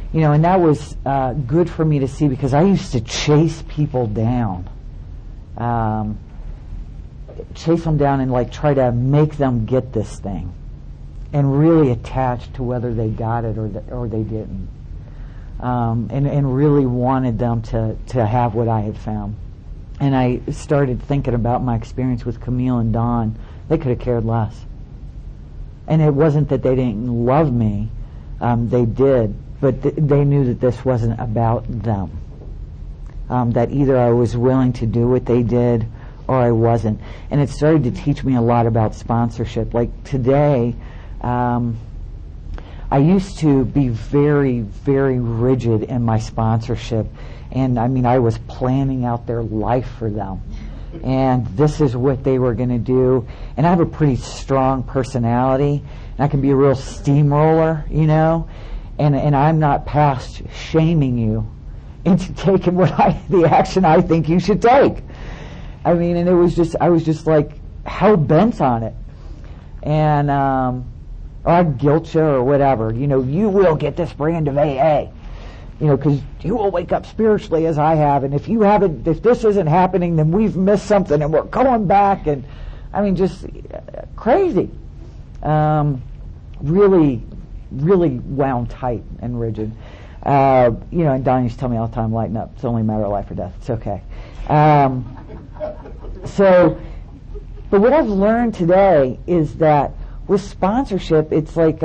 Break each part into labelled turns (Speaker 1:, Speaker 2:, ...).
Speaker 1: And that was good for me to see, because I used to chase people down. Chase them down and like try to make them get this thing, and really attach to whether they got it or they didn't, and really wanted them to have what I had found. And I started thinking about my experience with Camille and Don. They could have cared less, and it wasn't that they didn't love me. They did, but they knew that this wasn't about them. That either I was willing to do what they did or I wasn't. And it started to teach me a lot about sponsorship. Like today, I used to be very, very rigid in my sponsorship. And I was planning out their life for them. And this is what they were going to do. And I have a pretty strong personality. And I can be a real steamroller, And I'm not past shaming you into taking the action I think you should take. And it was I was just like hell bent on it. And, or I'd guilt you or whatever. You will get this brand of AA. Because you will wake up spiritually as I have. And if this isn't happening, then we've missed something and we're going back. And, just crazy. Really, really wound tight and rigid. And Don used to tell me all the time, lighten up. It's only a matter of life or death. It's okay. But what I've learned today is that with sponsorship, it's like,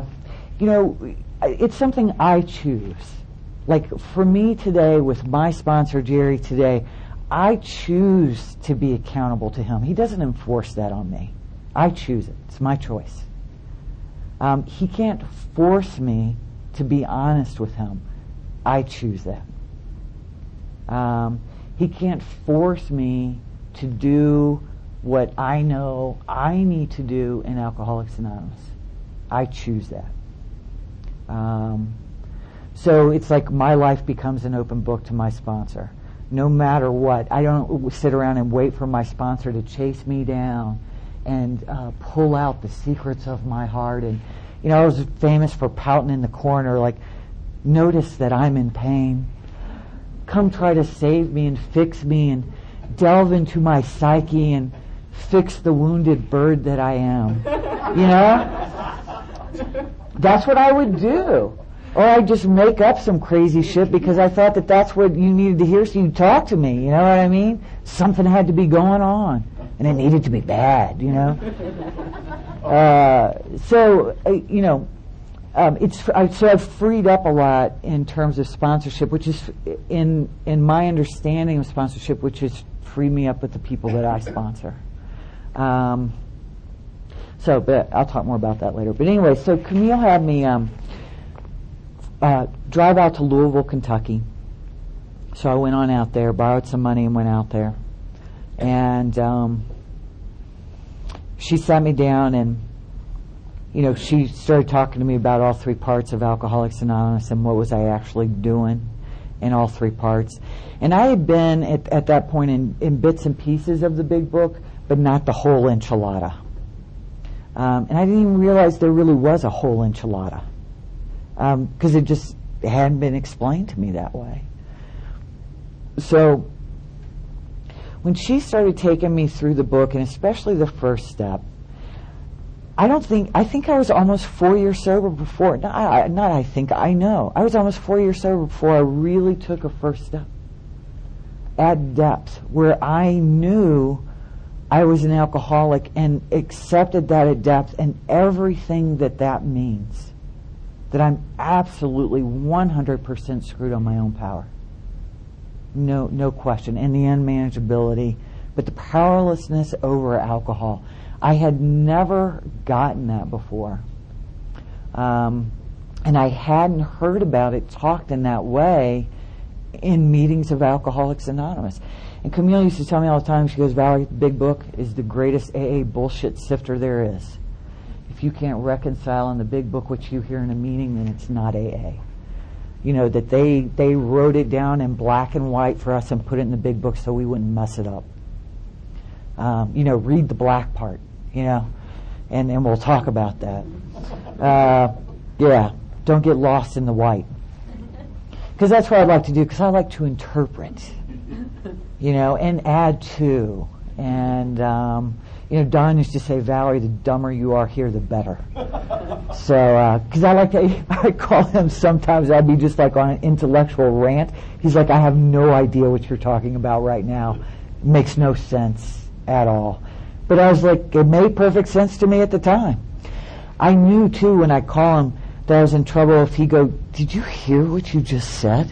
Speaker 1: it's something I choose. Like for me today, with my sponsor, Jerry, today, I choose to be accountable to him. He doesn't enforce that on me. I choose it. It's my choice. He can't force me to be honest with him. I choose that. He can't force me to do what I know I need to do in Alcoholics Anonymous. I choose that. So it's like my life becomes an open book to my sponsor. No matter what, I don't sit around and wait for my sponsor to chase me down and pull out the secrets of my heart. And I was famous for pouting in the corner, like, notice that I'm in pain. Come try to save me and fix me and delve into my psyche and fix the wounded bird that I am. That's what I would do. Or I'd just make up some crazy shit because I thought that that's what you needed to hear, so you'd talk to me, you know what I mean? Something had to be going on, and it needed to be bad, So I've freed up a lot in terms of sponsorship, which is in my understanding of sponsorship, which is freed me up with the people that I sponsor. But I'll talk more about that later. But anyway, so Camille had me drive out to Louisville, Kentucky. So I went on out there, borrowed some money, and went out there. And she sat me down and she started talking to me about all three parts of Alcoholics Anonymous and what was I actually doing in all three parts. And I had been at that point in bits and pieces of the big book, but not the whole enchilada. And I didn't even realize there really was a whole enchilada, because it just hadn't been explained to me that way. So when she started taking me through the book, and especially the first step, I think I was almost 4 years sober before. I know. I was almost 4 years sober before I really took a first step at depth, where I knew I was an alcoholic and accepted that at depth and everything that means. That I'm absolutely 100% screwed on my own power. No question. And the unmanageability, but the powerlessness over alcohol. I had never gotten that before. And I hadn't heard about it talked in that way in meetings of Alcoholics Anonymous. And Camille used to tell me all the time, she goes, Valerie, the big book is the greatest AA bullshit sifter there is. If you can't reconcile in the big book what you hear in a meeting, then it's not AA. That they wrote it down in black and white for us and put it in the big book so we wouldn't mess it up. Read the black part, and we'll talk about that. Don't get lost in the white. because that's what I'd like to do, because I like to interpret, and add to. And, Don used to say, Valerie, the dumber you are here, the better. So, because I call him sometimes, I'd be just like on an intellectual rant. He's like, I have no idea what you're talking about right now. It makes no sense at all. But I was like, it made perfect sense to me at the time. I knew, too, when I call him that I was in trouble if he'd go, did you hear what you just said?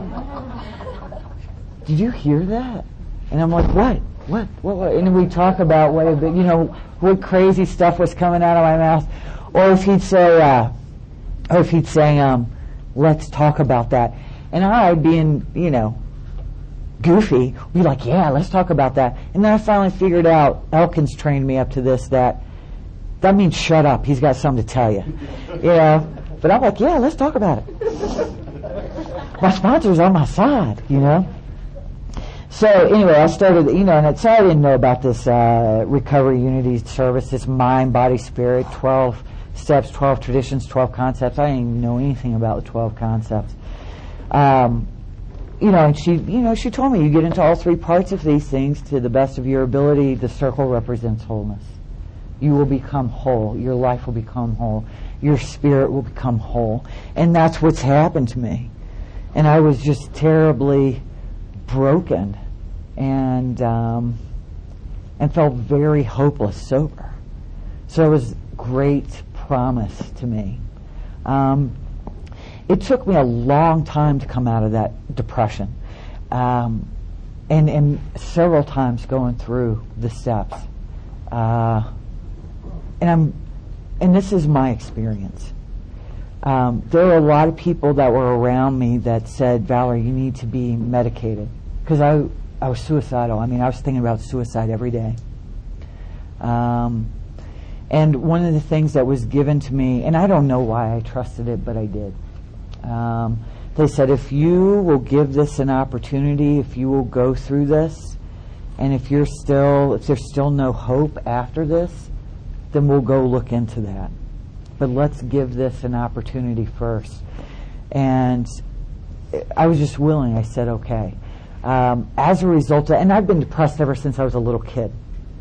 Speaker 1: Did you hear that? And I'm like, what? What? And we talk about what crazy stuff was coming out of my mouth. Or if he'd say, let's talk about that. And I'd being, goofy, be like, yeah, let's talk about that. And then I finally figured out, Elkins trained me up to this, that means shut up. He's got something to tell you. But I'm like, yeah, let's talk about it. My sponsor's on my side, So anyway, I started, and so I didn't know about this Recovery Unity service, this mind, body, spirit, 12 steps, 12 traditions, 12 concepts. I didn't even know anything about the 12 concepts. And she told me, you get into all three parts of these things to the best of your ability. The circle represents wholeness. You will become whole. Your life will become whole. Your spirit will become whole. And that's what's happened to me. And I was just terribly broken and felt very hopeless sober. So it was great promise to me. It took me a long time to come out of that depression, and several times going through the steps. And this is my experience. There were a lot of people that were around me that said, Valerie, you need to be medicated. Because I was suicidal. I was thinking about suicide every day. And one of the things that was given to me, and I don't know why I trusted it, but I did. They said, if you will give this an opportunity, if you will go through this, and if there's still no hope after this, then we'll go look into that. But let's give this an opportunity first. And I was just willing. I said, okay. As a result, and I've been depressed ever since I was a little kid.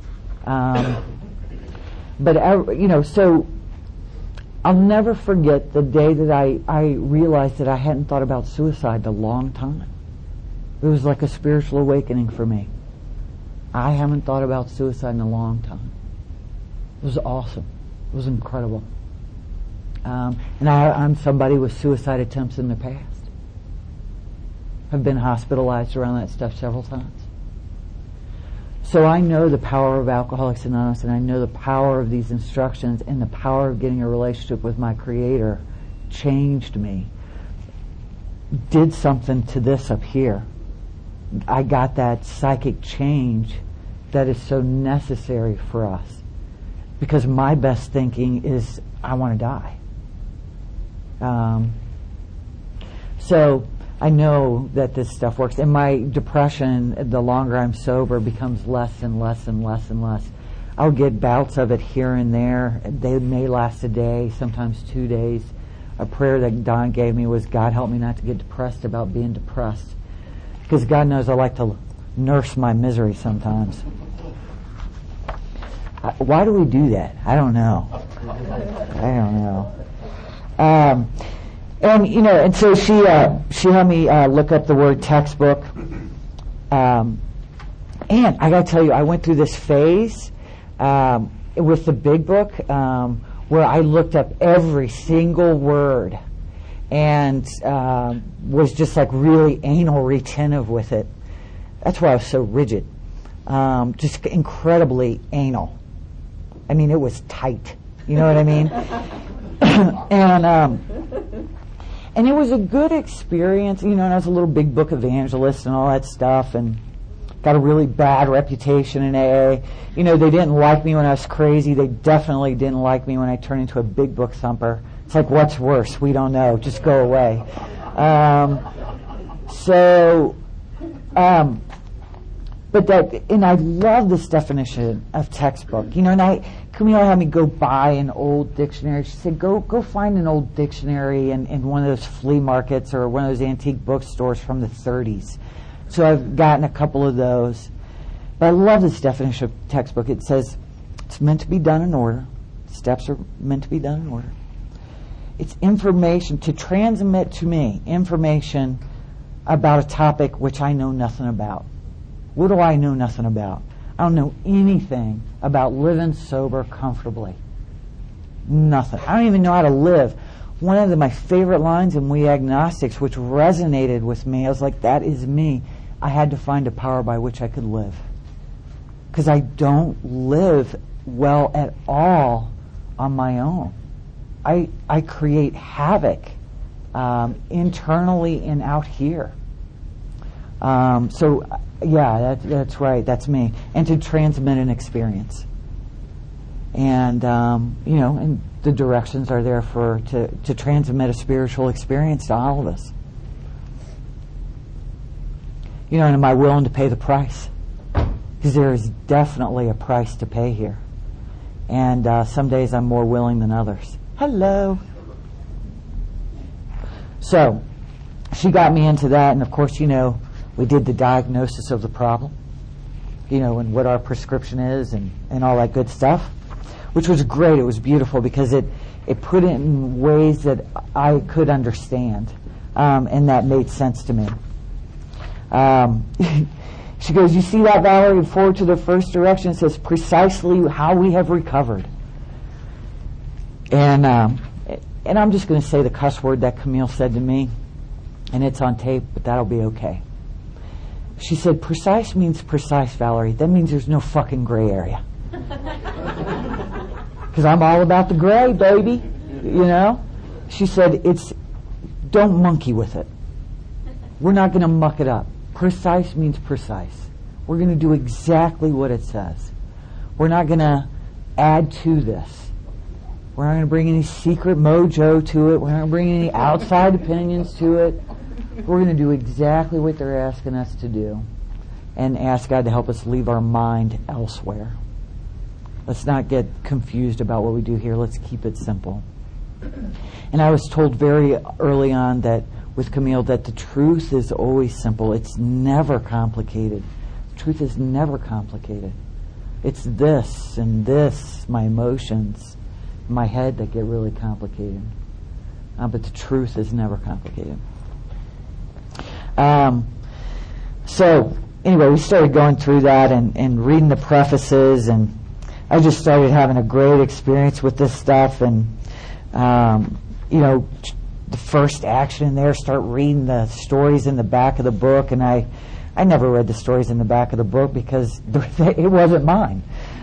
Speaker 1: So I'll never forget the day that I realized that I hadn't thought about suicide in a long time. It was like a spiritual awakening for me. I haven't thought about suicide in a long time. It was awesome. It was incredible. And I'm somebody with suicide attempts in the past. I've been hospitalized around that stuff several times. So I know the power of Alcoholics Anonymous, and I know the power of these instructions, and the power of getting a relationship with my Creator changed me. Did something to this up here. I got that psychic change that is so necessary for us. Because my best thinking is, I want to die. So I know that this stuff works. And my depression, the longer I'm sober, becomes less and less and less and less. I'll get bouts of it here and there. They may last a day, sometimes 2 days. A prayer that Don gave me was, God, help me not to get depressed about being depressed. Because God knows I like to nurse my misery sometimes. Why do we do that? I don't know. And so she had me look up the word textbook. And I got to tell you, I went through this phase with the big book where I looked up every single word and was just like really anal retentive with it. That's why I was so rigid. Just incredibly anal. It was tight. You know what I mean? And it was a good experience, and I was a little big book evangelist and all that stuff, and got a really bad reputation in AA. They didn't like me when I was crazy. They definitely didn't like me when I turned into a big book thumper. It's like, what's worse? We don't know. Just go away. But But and I love this definition of textbook. And Camille had me go buy an old dictionary. She said, go find an old dictionary in one of those flea markets or one of those antique bookstores from the 30s. So I've gotten a couple of those. But I love this definition of textbook. It says it's meant to be done in order. Steps are meant to be done in order. It's information, to transmit to me information about a topic which I know nothing about. What do I know nothing about? I don't know anything about living sober comfortably. Nothing. I don't even know how to live. One of my favorite lines in We Agnostics, which resonated with me, I was like, that is me. I had to find a power by which I could live. Because I don't live well at all on my own. I create havoc internally and out here. So, yeah, that's right. That's me. And to transmit an experience. And, and the directions are there to transmit a spiritual experience to all of us. And am I willing to pay the price? Because there is definitely a price to pay here. And some days I'm more willing than others. Hello. So, she got me into that, and of course, we did the diagnosis of the problem, and what our prescription is and all that good stuff, which was great. It was beautiful because it put it in ways that I could understand, and that made sense to me. She goes, you see that, Valerie? And forward to the first direction, it says precisely how we have recovered. And I'm just going to say the cuss word that Camille said to me, and it's on tape, but that'll be okay. She said, precise means precise, Valerie. That means there's no fucking gray area. Because I'm all about the gray, baby. She said, don't monkey with it. We're not going to muck it up. Precise means precise. We're going to do exactly what it says. We're not going to add to this. We're not going to bring any secret mojo to it. We're not going to bring any outside opinions to it. We're going to do exactly what they're asking us to do and ask God to help us leave our mind elsewhere. Let's not get confused about what we do here. Let's keep it simple. And I was told very early on that with Camille that the truth is always simple. It's never complicated. The truth is never complicated. It's this and this, my emotions, my head that get really complicated. But the truth is never complicated. So anyway, we started going through that and reading the prefaces, and I just started having a great experience with this stuff. And the first action in there, start reading the stories in the back of the book, and I never read the stories in the back of the book because it wasn't mine.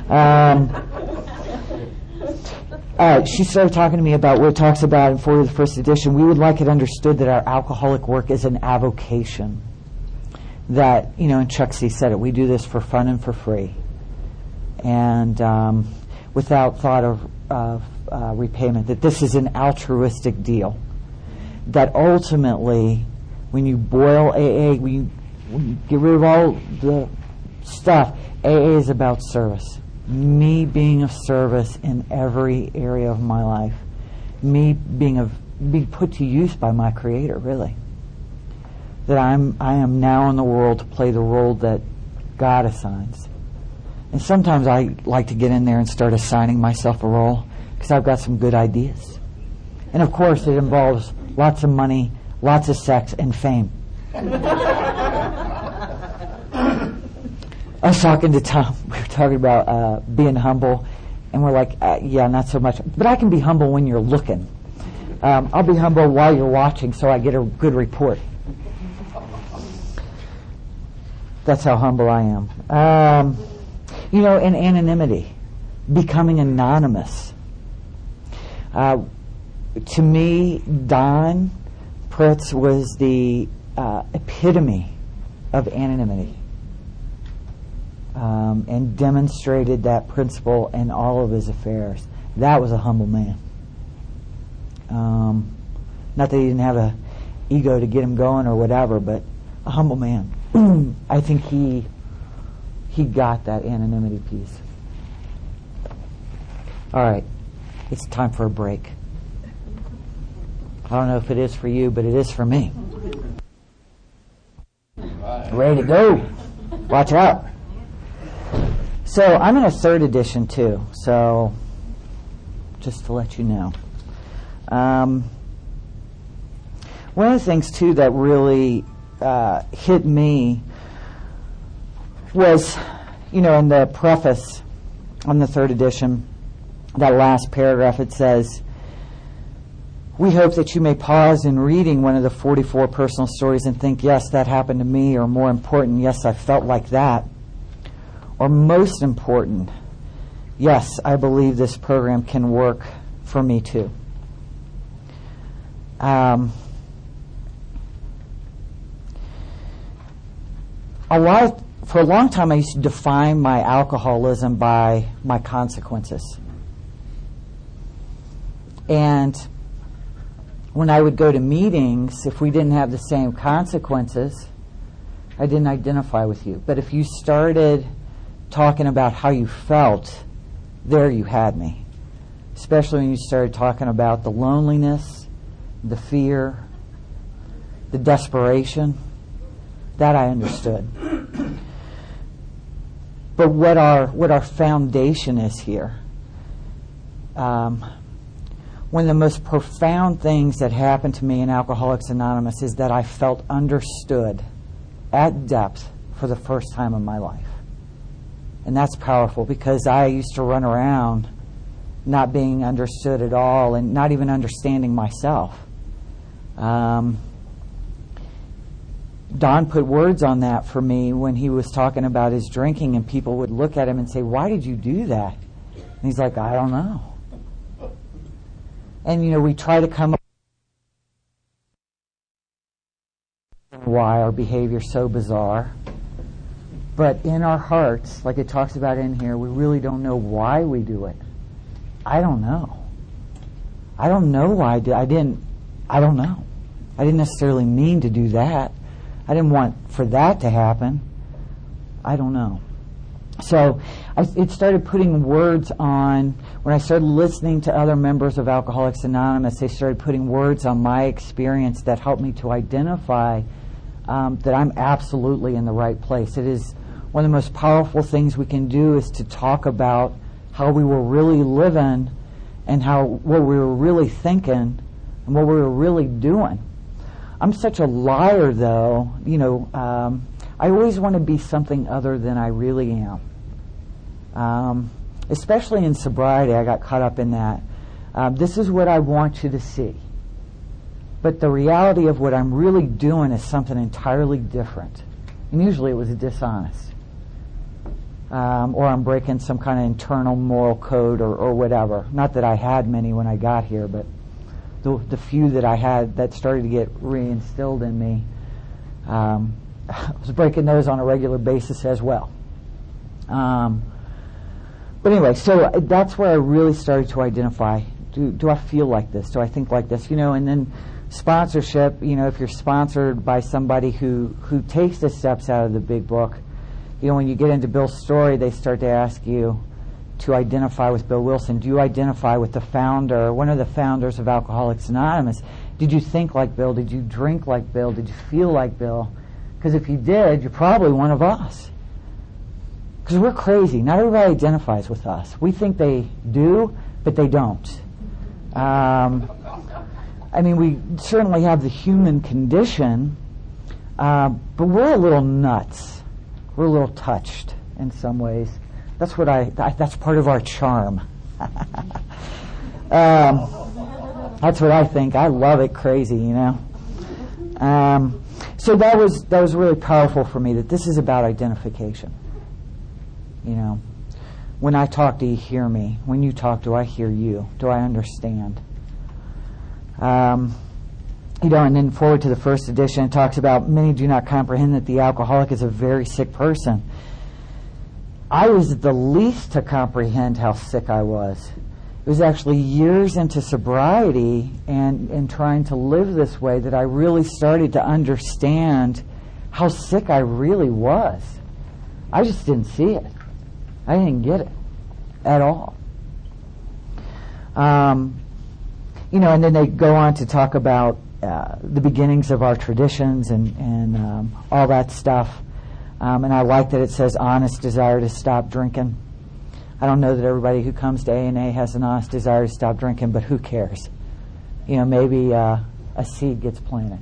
Speaker 1: She started talking to me about what it talks about in Forward to the First Edition. We would like it understood that our alcoholic work is an avocation. That, and Chuck C. said it, we do this for fun and for free. And without thought of repayment, that this is an altruistic deal. That ultimately, when you boil AA, when you get rid of all the stuff, AA is about service. Me being of service in every area of my life. Me being put to use by my Creator, really. That I am now in the world to play the role that God assigns. And sometimes I like to get in there and start assigning myself a role because I've got some good ideas. And of course it involves lots of money, lots of sex, and fame. I was talking to Tom. We were talking about being humble, and we're like, yeah, not so much. But I can be humble when you're looking. I'll be humble while you're watching, so I get a good report. That's how humble I am. And anonymity, becoming anonymous. To me, Don Pritz was the epitome of anonymity. And demonstrated that principle in all of his affairs. That was a humble man. Not that he didn't have an ego to get him going or whatever, but a humble man. I think he he got that anonymity piece. All right, it's time for a break. I don't know if it is for you, but it is for me. Ready to go. Watch out. So I'm in a third edition too, so just to let you know. One of the things too that really hit me was, in the preface on the third edition, that last paragraph, it says, "We hope that you may pause in reading one of the 44 personal stories and think, yes, that happened to me, or more important, yes, I felt like that, or most important, yes, I believe this program can work for me too." For a long time, I used to define my alcoholism by my consequences. And when I would go to meetings, if we didn't have the same consequences, I didn't identify with you. But if you started talking about how you felt, there you had me. Especially when you started talking about the loneliness, the fear, the desperation, that I understood. But what our foundation is here, one of the most profound things that happened to me in Alcoholics Anonymous is that I felt understood at depth for the first time in my life. And that's powerful, because I used to run around not being understood at all and not even understanding myself. Don put words on that for me when he was talking about his drinking, and people would look at him and say, "Why did you do that?" And he's like, "I don't know." And, we try to come up with why our behavior is so bizarre. But in our hearts, like it talks about in here, we really don't know why we do it. I don't know. I don't know why I don't know. I didn't necessarily mean to do that. I didn't want for that to happen. I don't know. So it started putting words on, when I started listening to other members of Alcoholics Anonymous, they started putting words on my experience that helped me to identify that I'm absolutely in the right place. It is one of the most powerful things we can do, is to talk about how we were really living and what we were really thinking and what we were really doing. I'm such a liar, though. I always want to be something other than I really am. Especially in sobriety, I got caught up in that. This is what I want you to see. But the reality of what I'm really doing is something entirely different. And usually it was dishonest. Or I'm breaking some kind of internal moral code or whatever. Not that I had many when I got here, but the few that I had that started to get reinstilled in me, I was breaking those on a regular basis as well. But anyway, so that's where I really started to identify, do I feel like this? Do I think like this? And then sponsorship, if you're sponsored by somebody who takes the steps out of the big book, when you get into Bill's story, they start to ask you to identify with Bill Wilson. Do you identify with the founder, one of the founders of Alcoholics Anonymous? Did you think like Bill? Did you drink like Bill? Did you feel like Bill? Because if you did, you're probably one of us. Because we're crazy. Not everybody identifies with us. We think they do, but they don't. We certainly have the human condition, but we're a little nuts. We're a little touched in some ways. That's part of our charm. That's what I think. I love it crazy, So that was really powerful for me, that this is about identification. When I talk, do you hear me? When you talk, do I hear you? Do I understand? And then forward to the first edition, it talks about many do not comprehend that the alcoholic is a very sick person. I was the least to comprehend how sick I was. It was actually years into sobriety and trying to live this way that I really started to understand how sick I really was. I just didn't see it. I didn't get it at all. You know, and then they go on to talk about the beginnings of our traditions and all that stuff. And I like that it says honest desire to stop drinking. I don't know that everybody who comes to A&A has an honest desire to stop drinking, but who cares? You know, maybe a seed gets planted.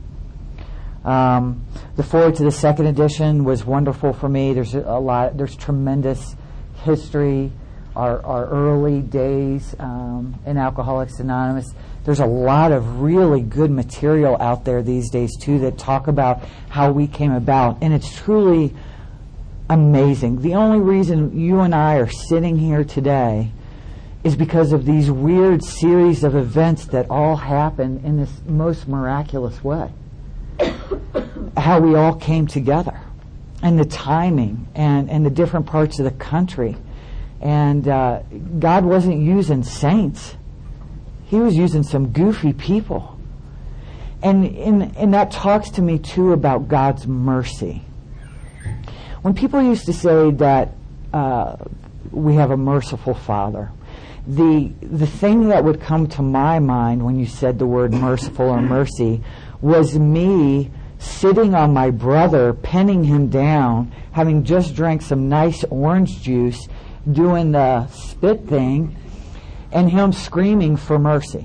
Speaker 1: The foreword to the second edition was wonderful for me. There's tremendous history, our early days in Alcoholics Anonymous. There's a lot of really good material out there these days too that talk about how we came about, and it's truly amazing. The only reason you and I are sitting here today is because of these weird series of events that all happen in this most miraculous way. How we all came together, and the timing, and the different parts of the country. And God wasn't using saints. He was using some goofy people. And that talks to me too about God's mercy. When people used to say that we have a merciful Father, the thing that would come to my mind when you said the word merciful or mercy was me sitting on my brother, penning him down, having just drank some nice orange juice, doing the spit thing, and him screaming for mercy.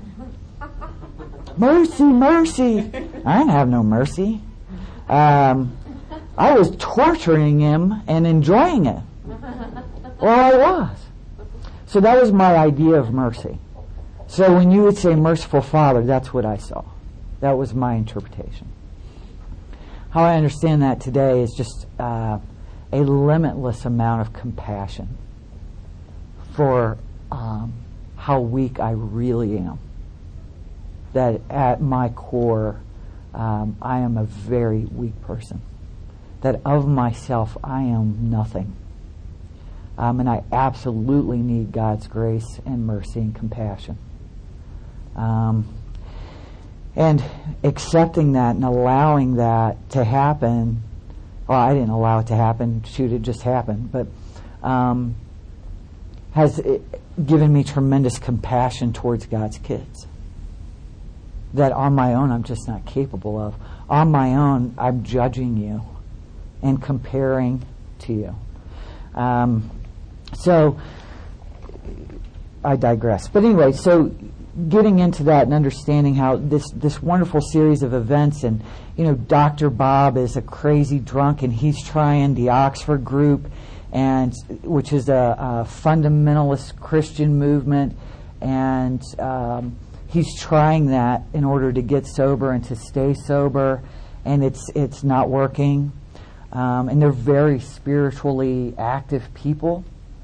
Speaker 1: Mercy, mercy. I didn't have no mercy. I was torturing him and enjoying it. Well, I was. So that was my idea of mercy. So when you would say merciful Father, that's what I saw. That was my interpretation. How I understand that today is just a limitless amount of compassion for how weak I really am. That at my core, I am a very weak person. That of myself, I am nothing. And I absolutely need God's grace and mercy and compassion. And accepting that and allowing that to happen, well, I didn't allow it to happen, shoot, it just happened, but has given me tremendous compassion towards God's kids. That on my own, I'm just not capable of. On my own, I'm judging you and comparing to you. So, I digress. But anyway, so getting into that and understanding how this wonderful series of events, and Dr. Bob is a crazy drunk, and he's trying the Oxford group, and which is a fundamentalist Christian movement, and he's trying that in order to get sober and to stay sober, and it's not working. And they're very spiritually active people,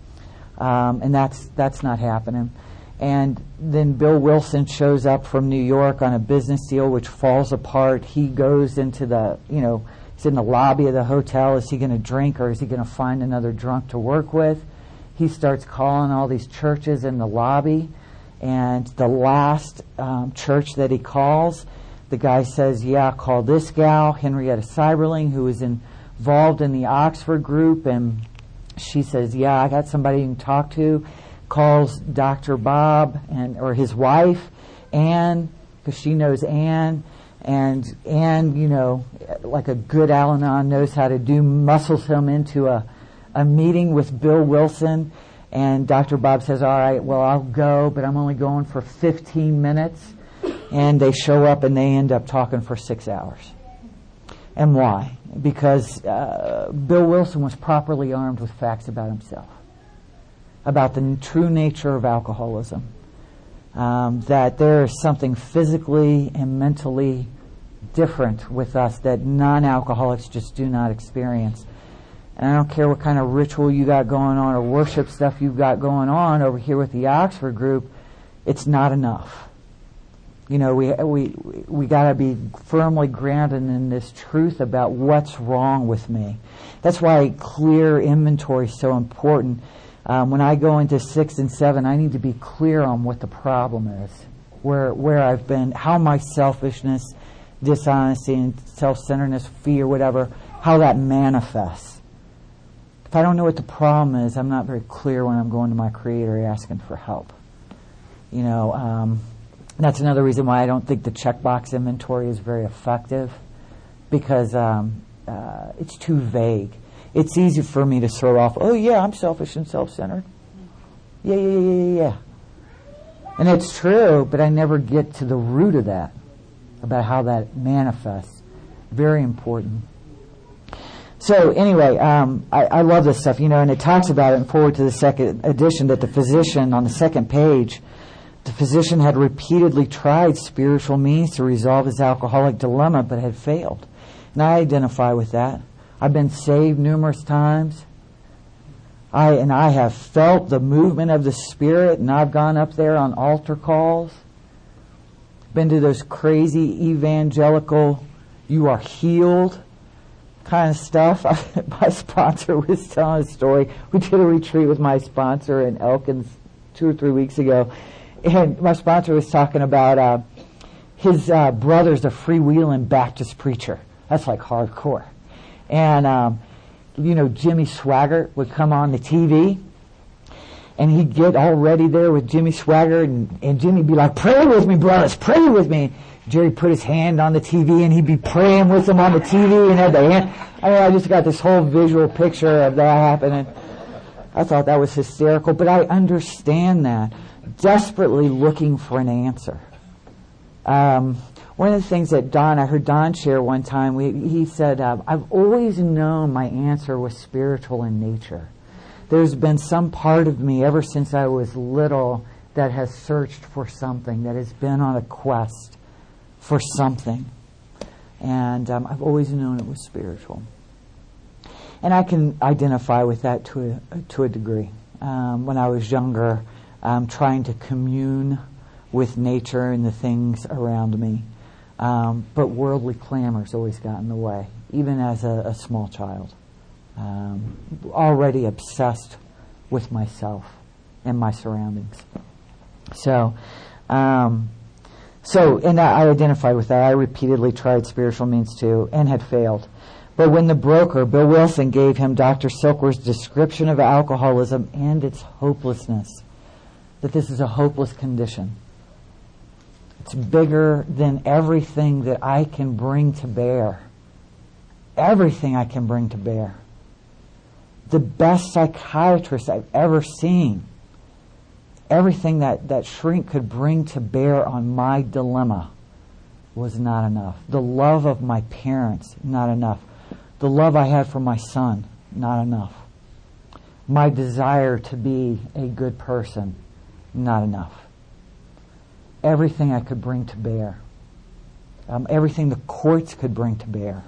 Speaker 1: and that's not happening. And then Bill Wilson shows up from New York on a business deal which falls apart. He goes into he's in the lobby of the hotel. Is he going to drink, or is he going to find another drunk to work with? He starts calling all these churches in the lobby, and the last church that he calls, the guy says, yeah, call this gal, Henrietta Seiberling, who was involved in the Oxford group, and she says, yeah, I got somebody you can talk to. Calls Dr. Bob or his wife, Ann, because she knows Ann, and Ann, like a good Al-Anon knows how to do, muscles him into a meeting with Bill Wilson, and Dr. Bob says, all right, well, I'll go, but I'm only going for 15 minutes, and they show up and they end up talking for 6 hours. And why? Because Bill Wilson was properly armed with facts about himself, about the true nature of alcoholism, that there is something physically and mentally different with us that non-alcoholics just do not experience. And I don't care what kind of ritual you got going on or worship stuff you've got going on over here with the Oxford group, it's not enough. We got to be firmly grounded in this truth about what's wrong with me. That's why clear inventory is so important. When I go into 6 and 7, I need to be clear on what the problem is, where I've been, how my selfishness, dishonesty, and self-centeredness, fear, whatever, how that manifests. If I don't know what the problem is, I'm not very clear when I'm going to my Creator asking for help. That's another reason why I don't think the checkbox inventory is very effective, because it's too vague. It's easy for me to throw off, oh yeah, I'm selfish and self-centered. Yeah. And it's true, but I never get to the root of that, about how that manifests. Very important. So anyway, I love this stuff, and it talks about it in Forward to the Second Edition, that the physician, on the second page, the physician had repeatedly tried spiritual means to resolve his alcoholic dilemma, but had failed. And I identify with that. I've been saved numerous times. I have felt the movement of the Spirit, and I've gone up there on altar calls. Been to those crazy evangelical, you are healed kind of stuff. My sponsor was telling a story. We did a retreat with my sponsor in Elkins 2 or 3 weeks ago. And my sponsor was talking about his brother's a freewheeling Baptist preacher. That's like hardcore. And, Jimmy Swaggart would come on the TV, and he'd get all ready there with Jimmy Swaggart, and Jimmy'd be like, pray with me, brothers, pray with me. Jerry put his hand on the TV, and he'd be praying with him on the TV, and had the hand. I just got this whole visual picture of that happening. I thought that was hysterical, but I understand that. Desperately looking for an answer. One of the things that I heard Don share one time, he said, I've always known my answer was spiritual in nature. There's been some part of me ever since I was little that has searched for something, that has been on a quest for something. And I've always known it was spiritual. And I can identify with that to a degree. When I was younger, trying to commune with nature and the things around me. But worldly clamor's always got in the way, even as a small child. Already obsessed with myself and my surroundings. So I identify with that. I repeatedly tried spiritual means too, and had failed. But when the broker, Bill Wilson, gave him Dr. Silkworth's description of alcoholism and its hopelessness, that this is a hopeless condition. It's bigger than everything that I can bring to bear. Everything I can bring to bear. The best psychiatrist I've ever seen. Everything that shrink could bring to bear on my dilemma was not enough. The love of my parents, not enough. The love I had for my son, not enough. My desire to be a good person, not enough. Everything I could bring to bear. Everything the courts could bring to bear.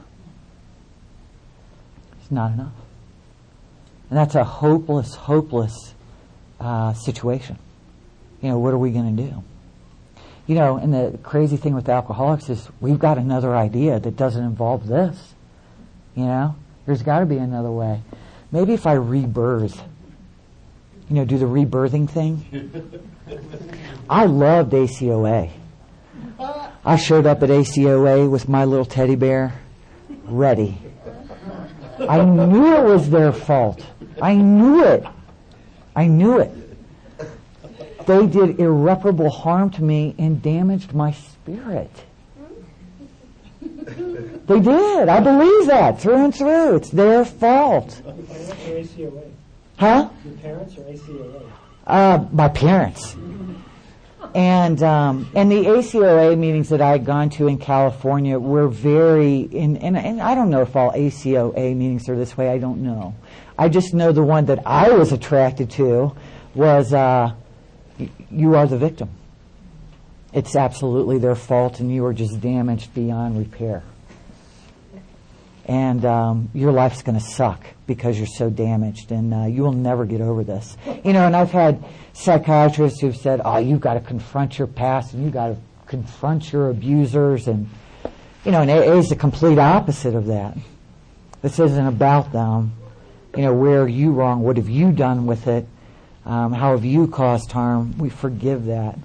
Speaker 1: It's not enough. And that's a hopeless situation. What are we going to do? And the crazy thing with alcoholics is we've got another idea that doesn't involve this. There's got to be another way. Maybe if I rebirth, do the rebirthing thing. I loved ACOA. I showed up at ACOA with my little teddy bear, ready. I knew it was their fault. I knew it. They did irreparable harm to me and damaged my spirit. They did. I believe that through and through. It's their fault.
Speaker 2: Your parents or ACOA?
Speaker 1: Huh?
Speaker 2: Your parents or ACOA?
Speaker 1: My parents. And the ACOA meetings that I had gone to in California were very, and I don't know if all ACOA meetings are this way. I don't know. I just know the one that I was attracted to was, you are the victim. It's absolutely their fault, and you are just damaged beyond repair. And your life's going to suck because you're so damaged, and you will never get over this. And I've had psychiatrists who've said, oh, you've got to confront your past, and you've got to confront your abusers, and and AA is the complete opposite of that. This isn't about them. Where are you wrong? What have you done with it? How have you caused harm? We forgive that.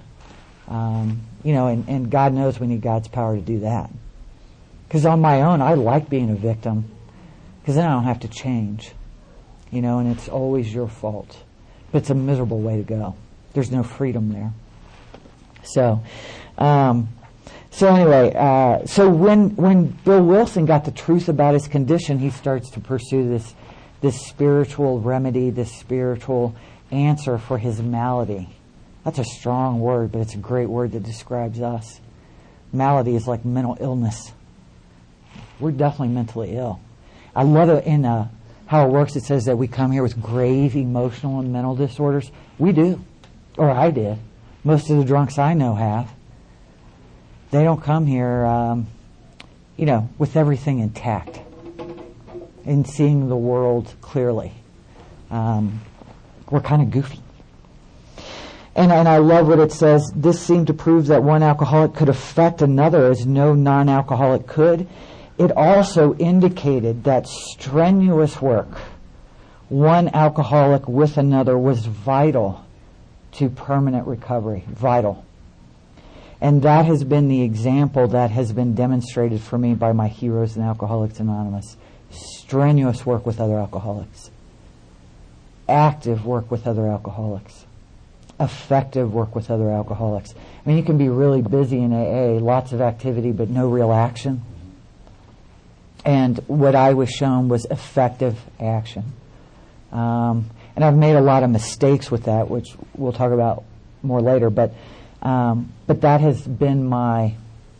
Speaker 1: And God knows we need God's power to do that. Because on my own, I like being a victim, because then I don't have to change. and it's always your fault. But it's a miserable way to go. There's no freedom there. So anyway, so when Bill Wilson got the truth about his condition, he starts to pursue this spiritual remedy, this spiritual answer for his malady. That's a strong word, but it's a great word that describes us. Malady is like mental illness. We're definitely mentally ill. I love it in how it works. It says that we come here with grave emotional and mental disorders. We do. Or I did. Most of the drunks I know have. They don't come here, with everything intact and seeing the world clearly. We're kind of goofy. And I love what it says. This seemed to prove that one alcoholic could affect another as no non-alcoholic could. It also indicated that strenuous work, one alcoholic with another, was vital to permanent recovery. Vital. And that has been the example that has been demonstrated for me by my heroes in Alcoholics Anonymous. Strenuous work with other alcoholics. Active work with other alcoholics. Effective work with other alcoholics. I mean, you can be really busy in AA, lots of activity, but no real action. And what I was shown was effective action. And I've made a lot of mistakes with that, which we'll talk about more later, but that has been I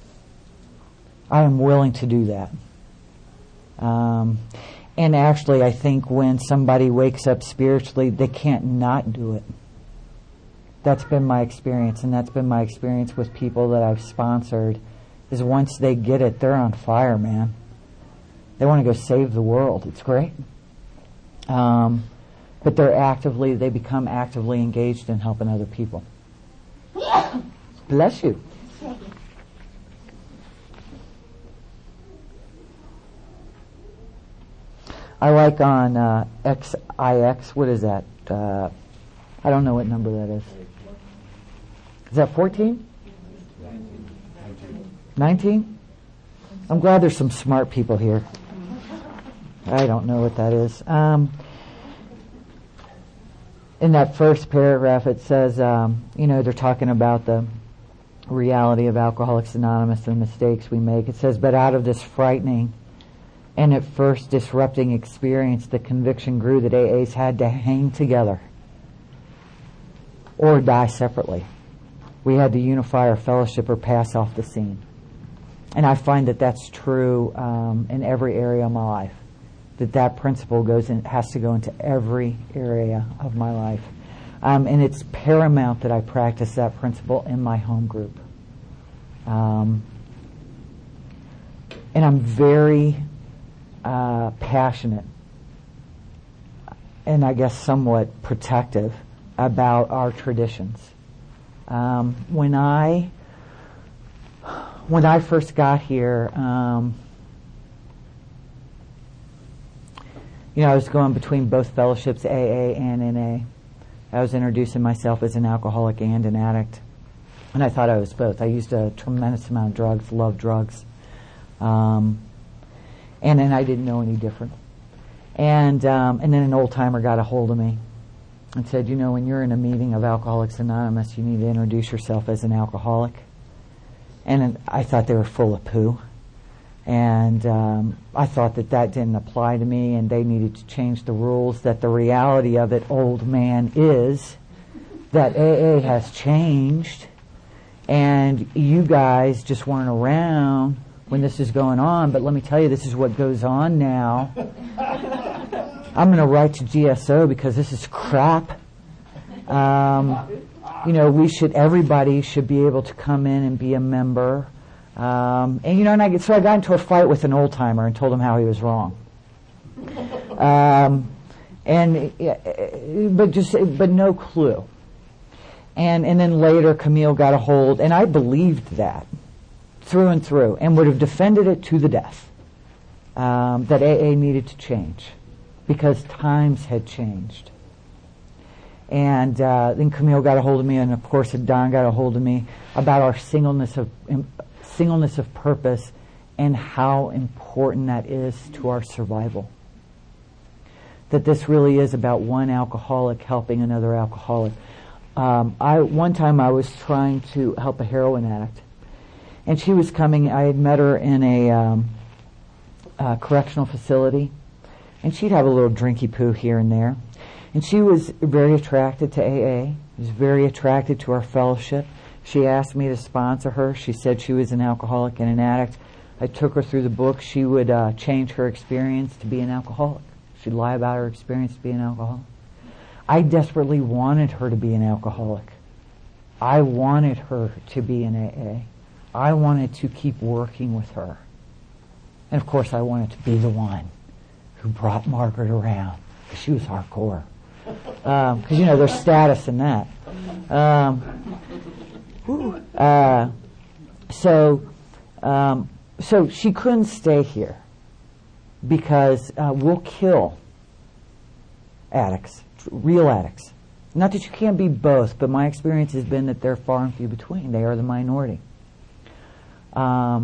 Speaker 1: am willing to do that. And actually, I think when somebody wakes up spiritually, they can't not do it. That's been my experience, and that's been my experience with people that I've sponsored, is once they get it, they're on fire, man. They want to go save the world. It's great. But they become actively engaged in helping other people. Bless you. I like on XIX, what is that? I don't know what number that is. Is that 14? 19? I'm glad there's some smart people here. I don't know what that is. In that first paragraph, it says, they're talking about the reality of Alcoholics Anonymous and the mistakes we make. It says, but out of this frightening and at first disrupting experience, the conviction grew that AAs had to hang together or die separately. We had to unify our fellowship or pass off the scene. And I find that that's true in every area of my life. That principle has to go into every area of my life. And it's paramount that I practice that principle in my home group. And I'm very passionate and I guess somewhat protective about our traditions. When I first got here, I was going between both fellowships, AA and NA. I was introducing myself as an alcoholic and an addict. And I thought I was both. I used a tremendous amount of drugs, loved drugs. And then I didn't know any different. And then an old-timer got a hold of me and said, when you're in a meeting of Alcoholics Anonymous, you need to introduce yourself as an alcoholic. And I thought they were full of poo. And I thought that didn't apply to me, and they needed to change the rules. That the reality of it, old man, is that AA has changed, and you guys just weren't around when this is going on. But let me tell you, this is what goes on now. I'm going to write to GSO because this is crap. Everybody should be able to come in and be a member. So I got into a fight with an old timer and told him how he was wrong. But no clue. And then later Camille got a hold, and I believed that through and through, and would have defended it to the death. That AA needed to change because times had changed. And then Camille got a hold of me, and of course Don got a hold of me about our singleness of purpose and how important that is to our survival. that this really is about one alcoholic helping another alcoholic. One time I was trying to help a heroin addict, and she was coming. I had met her in a correctional facility, and she'd have a little drinky poo here and there. And she was very attracted to AA, was very attracted to our fellowship. She asked me to sponsor her. She said she was an alcoholic and an addict. I took her through the book. She would change her experience to be an alcoholic. She'd lie about her experience to be an alcoholic. I desperately wanted her to be an alcoholic. I wanted her to be in AA. I wanted to keep working with her. And of course I wanted to be the one who brought Margaret around. She was hardcore. Because, there's status in that. So she couldn't stay here because we'll kill addicts, real addicts. Not that you can't be both, but my experience has been that they're far and few between. They are the minority. But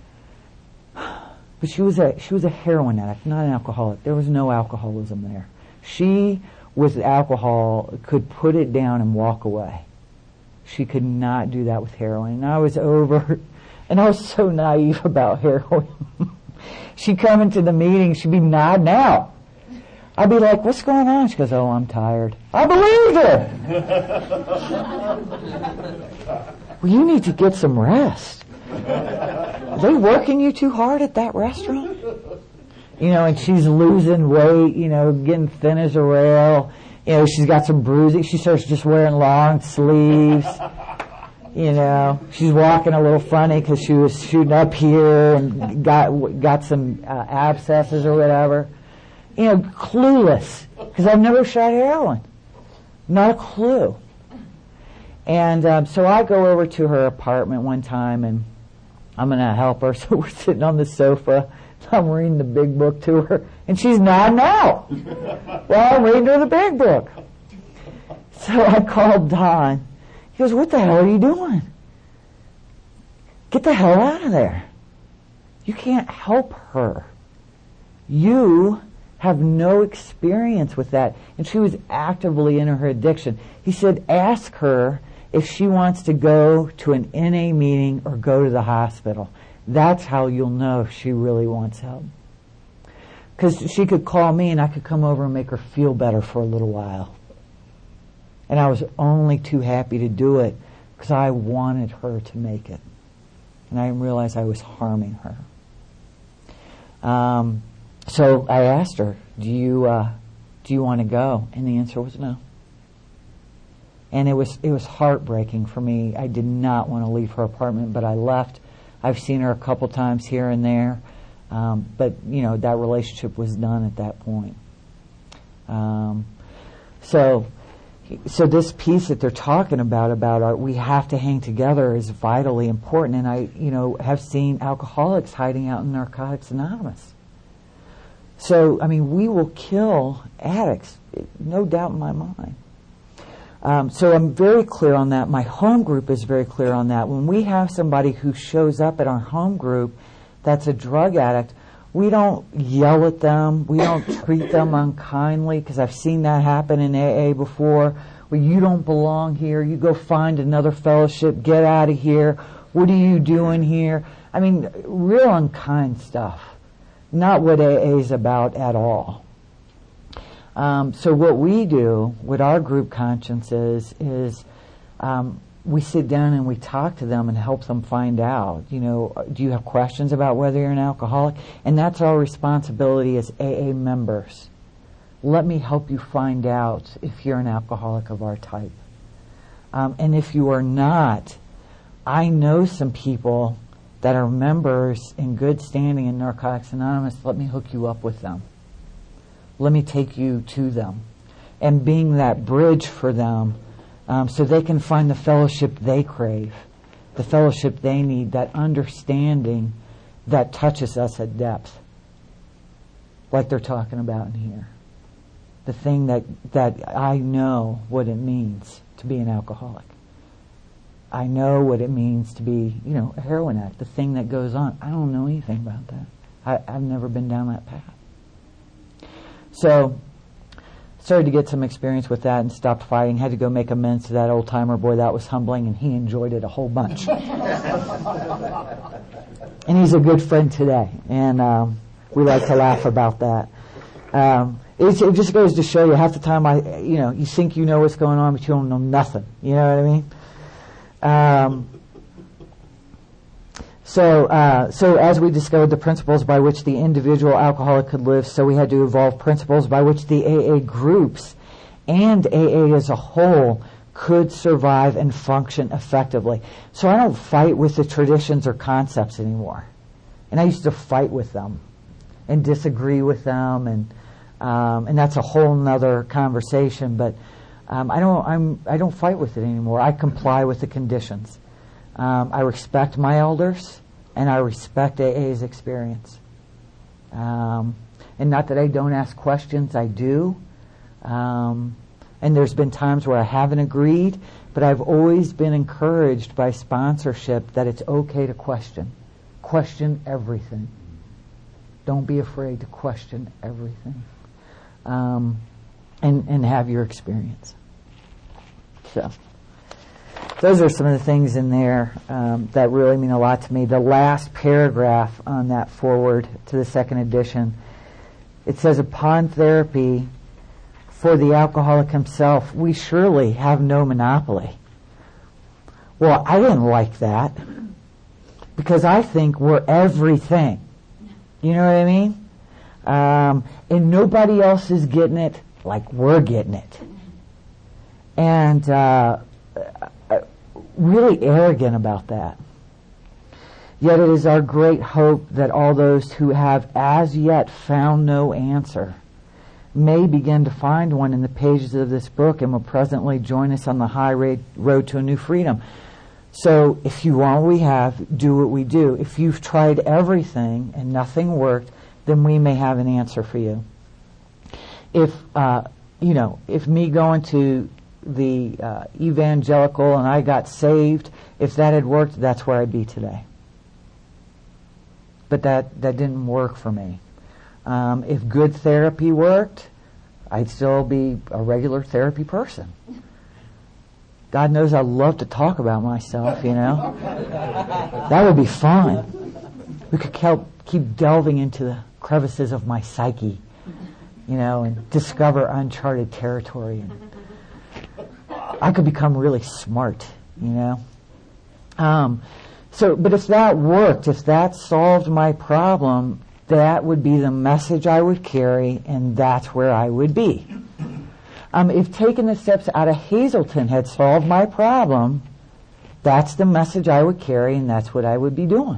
Speaker 1: she was a heroin addict, not an alcoholic. There was no alcoholism there. She, with alcohol, could put it down and walk away. She could not do that with heroin. And I was so naive about heroin. She'd come into the meeting, she'd be nodding out. I'd be like, what's going on? She goes, oh, I'm tired. I believed her. Well, you need to get some rest. Are they working you too hard at that restaurant? And she's losing weight, getting thin as a rail. She's got some bruising. She starts just wearing long sleeves. She's walking a little funny because she was shooting up here and got some abscesses or whatever. Clueless, because I've never shot heroin. Not a clue. And so I go over to her apartment one time, and I'm going to help her. So we're sitting on the sofa. I'm reading the big book to her, and she's nodding out. Well, I'm reading her the big book. So I called Don. He goes, what the hell are you doing? Get the hell out of there. You can't help her. You have no experience with that. And she was actively in her addiction. He said, ask her if she wants to go to an NA meeting or go to the hospital. That's how you'll know if she really wants help. Because she could call me and I could come over and make her feel better for a little while. And I was only too happy to do it because I wanted her to make it. And I didn't realize I was harming her. So I asked her, do you want to go? And the answer was no. And it was heartbreaking for me. I did not want to leave her apartment, but I left. I've seen her a couple times here and there. But, that relationship was done at that point. So this piece that they're talking about we have to hang together is vitally important. And I, have seen alcoholics hiding out in Narcotics Anonymous. So, we will kill addicts, no doubt in my mind. So I'm very clear on that. My home group is very clear on that. When we have somebody who shows up at our home group that's a drug addict, we don't yell at them. We don't treat them unkindly, because I've seen that happen in AA before. Well, you don't belong here. You go find another fellowship. Get out of here. What are you doing here? Real unkind stuff. Not what AA is about at all. So what we do, what our group conscience is we sit down and we talk to them and help them find out, do you have questions about whether you're an alcoholic? And that's our responsibility as AA members. Let me help you find out if you're an alcoholic of our type. And if you are not, I know some people that are members in good standing in Narcotics Anonymous. Let me hook you up with them. Let me take you to them. And being that bridge for them, so they can find the fellowship they crave, the fellowship they need, that understanding that touches us at depth, like they're talking about in here. The thing that I know what it means to be an alcoholic. I know what it means to be, a heroin addict, the thing that goes on. I don't know anything about that. I've never been down that path. So started to get some experience with that and stopped fighting. Had to go make amends to that old timer. Boy, that was humbling, and he enjoyed it a whole bunch. And he's a good friend today, and we like to laugh about that. It just goes to show you, half the time you think you know what's going on, but you don't know nothing. You know what I mean? So as we discovered the principles by which the individual alcoholic could live, so we had to evolve principles by which the AA groups and AA as a whole could survive and function effectively. So I don't fight with the traditions or concepts anymore. And I used to fight with them and disagree with them, and that's a whole nother conversation. But I don't fight with it anymore. I comply with the conditions. I respect my elders, and I respect AA's experience. And not that I don't ask questions, I do. And there's been times where I haven't agreed, but I've always been encouraged by sponsorship that it's okay to question. Question everything. Don't be afraid to question everything. And have your experience. So those are some of the things in there that really mean a lot to me. The last paragraph on that foreword to the second edition, it says, upon therapy for the alcoholic himself, we surely have no monopoly. Well, I didn't like that, because I think we're everything. You know what I mean? And nobody else is getting it like we're getting it. And really arrogant about that. Yet it is our great hope that all those who have as yet found no answer may begin to find one in the pages of this book, and will presently join us on the high road to a new freedom. So if you want what we have, do what we do. If you've tried everything and nothing worked, then we may have an answer for you. If me going to the evangelical and I got saved, if that had worked, that's where I'd be today. But that didn't work for me. If good therapy worked, I'd still be a regular therapy person. God knows I love to talk about myself, That would be fun. We could keep delving into the crevices of my psyche, and discover uncharted territory. And I could become really smart, But if that worked, if that solved my problem, that would be the message I would carry, and that's where I would be. If taking the steps out of Hazelton had solved my problem, that's the message I would carry, and that's what I would be doing.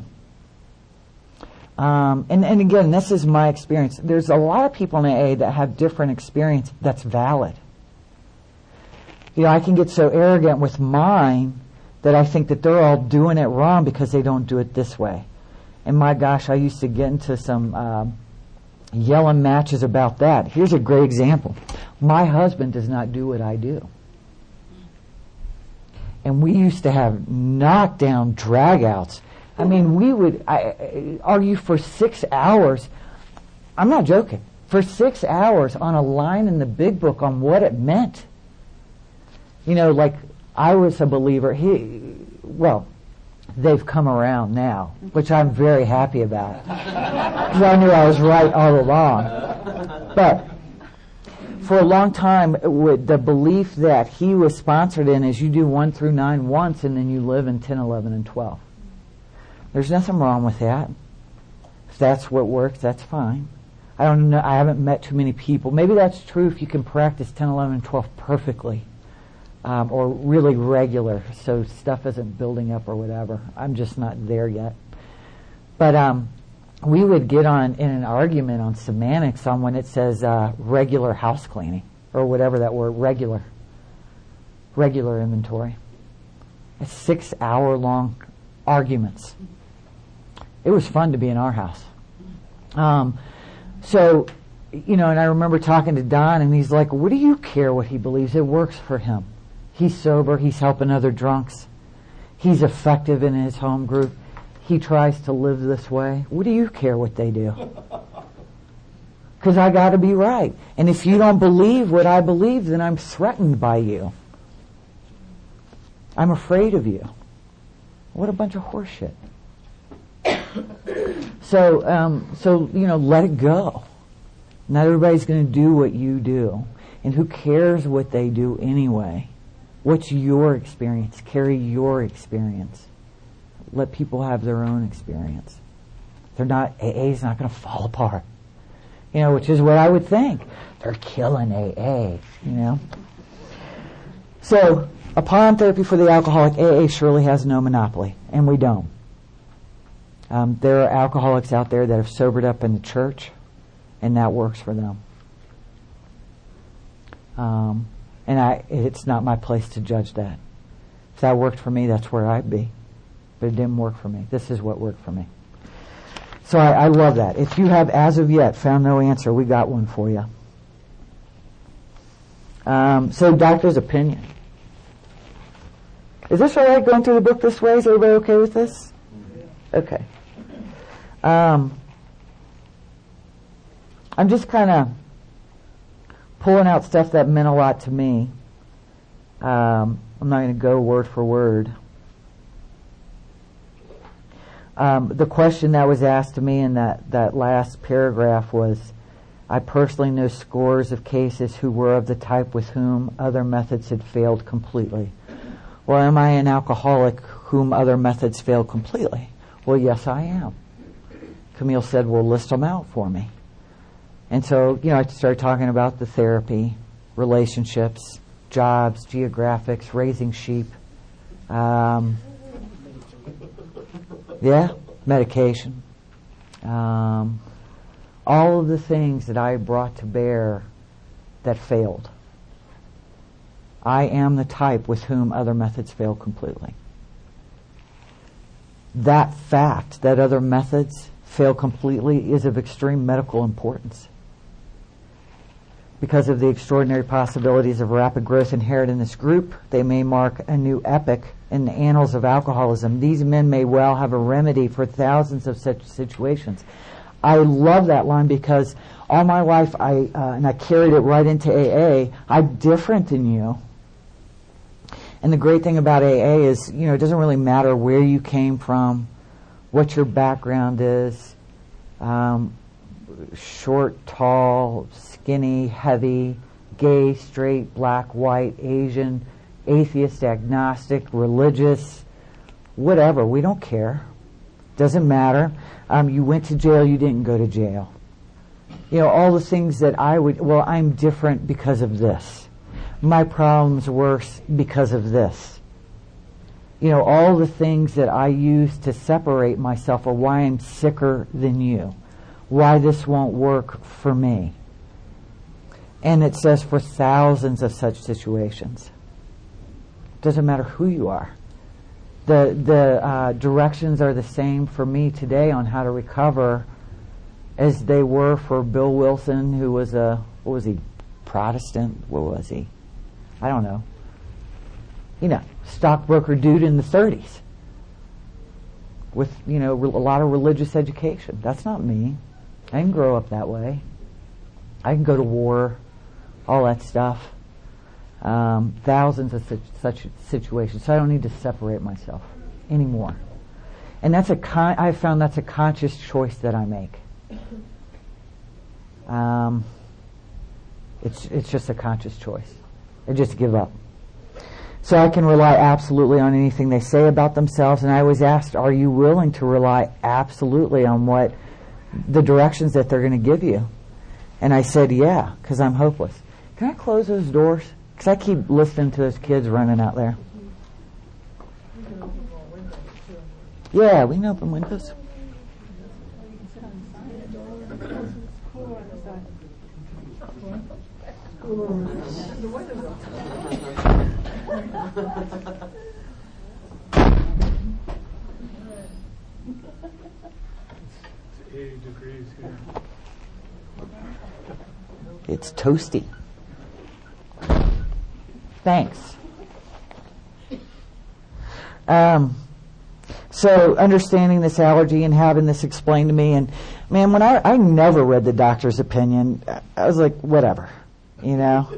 Speaker 1: And again, this is my experience. There's a lot of people in AA that have different experience that's valid. I can get so arrogant with mine that I think that they're all doing it wrong because they don't do it this way. And my gosh, I used to get into some yelling matches about that. Here's a great example. My husband does not do what I do. And we used to have knockdown dragouts. I mean, we would argue for 6 hours. I'm not joking. For 6 hours on a line in the big book on what it meant. Like I was a believer. They've come around now, which I'm very happy about. Because I knew I was right all along. But for a long time, the belief that he was sponsored in is you do 1 through 9 once and then you live in 10, 11, and 12. There's nothing wrong with that. If that's what works, that's fine. I don't know. I haven't met too many people. Maybe that's true if you can practice 10, 11, and 12 perfectly. Or really regular, so stuff isn't building up or whatever. I'm just not there yet. But we would get in an argument on semantics on when it says regular house cleaning, or whatever that word, regular inventory. It's 6 hour long arguments. It was fun to be in our house. So, and I remember talking to Don, and he's like, what do you care what he believes? It works for him. He's sober. He's helping other drunks. He's effective in his home group. He tries to live this way. What do you care what they do? Because I got to be right. And if you don't believe what I believe, then I'm threatened by you. I'm afraid of you. What a bunch of horseshit. So let it go. Not everybody's going to do what you do. And who cares what they do anyway? What's your experience? Carry your experience. Let people have their own experience. AA's not going to fall apart. Which is what I would think. They're killing AA, So, upon therapy for the alcoholic, AA surely has no monopoly, and we don't. There are alcoholics out there that have sobered up in the church, and that works for them. It's not my place to judge that. If that worked for me, that's where I'd be. But it didn't work for me. This is what worked for me. So I love that. If you have, as of yet, found no answer, we got one for you. So doctor's opinion. Is this all right going through the book this way? Is everybody okay with this? Okay. I'm just kind of pulling out stuff that meant a lot to me. I'm not going to go word for word. The question that was asked to me in that last paragraph was, I personally know scores of cases who were of the type with whom other methods had failed completely. Well, am I an alcoholic whom other methods failed completely? Well, yes, I am. Camille said, well, list them out for me. And so, I started talking about the therapy, relationships, jobs, geographics, raising sheep, medication. All of the things that I brought to bear that failed. I am the type with whom other methods fail completely. That fact that other methods fail completely is of extreme medical importance. Because of the extraordinary possibilities of rapid growth inherent in this group, they may mark a new epoch in the annals of alcoholism. These men may well have a remedy for thousands of such situations. I love that line because all my life and I carried it right into AA. I'm different than you. And the great thing about AA is, it doesn't really matter where you came from, what your background is, short, tall, skinny, heavy, gay, straight, black, white, Asian, atheist, agnostic, religious, whatever. We don't care. Doesn't matter. You went to jail, you didn't go to jail. All the things that I'm different because of this. My problem's worse because of this. All the things that I use to separate myself are why I'm sicker than you. Why this won't work for me. And it says for thousands of such situations. Doesn't matter who you are. The directions are the same for me today on how to recover as they were for Bill Wilson, who was Protestant? What was he? I don't know. Stockbroker dude in the 30s with, a lot of religious education. That's not me. I didn't grow up that way. I can go to war, all that stuff. Thousands of such situations. So I don't need to separate myself anymore. And I found that's a conscious choice that I make. It's just a conscious choice. I just give up. So I can rely absolutely on anything they say about themselves. And I was asked, are you willing to rely absolutely on what the directions that they're going to give you? And I said, yeah, because I'm hopeless. Can I close those doors? Because I keep listening to those kids running out there. Yeah, we can open windows.
Speaker 2: It's 80 degrees here.
Speaker 1: It's toasty. Thanks. So understanding this allergy and having this explained to me, and man, when I never read the doctor's opinion, I was like, whatever, you know,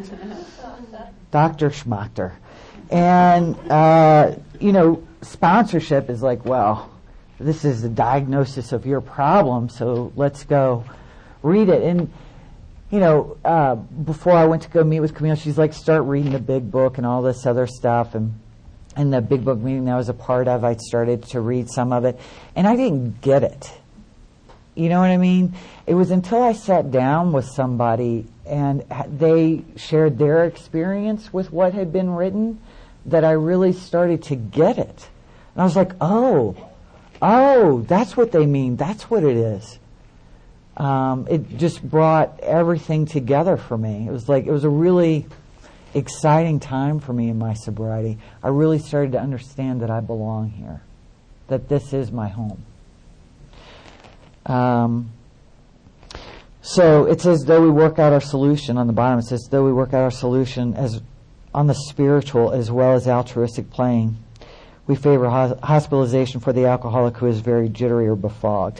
Speaker 1: Dr. Schmachter. And, you know, sponsorship is like, well, this is the diagnosis of your problem, so let's go read it. And, you know, before I went to go meet with Camille, she's like, start reading the big book and all this other stuff. And the big book meeting that I was a part of, I started to read some of it, and I didn't get it. You know what I mean? It was until I sat down with somebody and they shared their experience with what had been written that I really started to get it. And I was like, oh, that's what they mean. That's what it is. It just brought everything together for me. It was a really exciting time for me in my sobriety. I really started to understand that I belong here, that this is my home. So it says, though we work out our solution on the bottom, it says, though we work out our solution as on the spiritual as well as altruistic plane, we favor hospitalization for the alcoholic who is very jittery or befogged.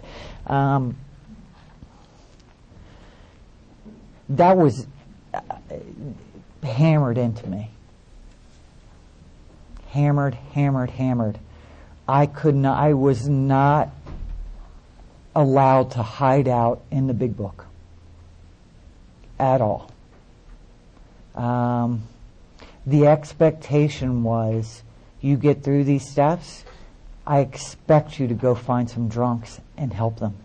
Speaker 1: That was hammered into me. Hammered. I was not allowed to hide out in the big book at all. The expectation was, you get through these steps, I expect you to go find some drunks and help them.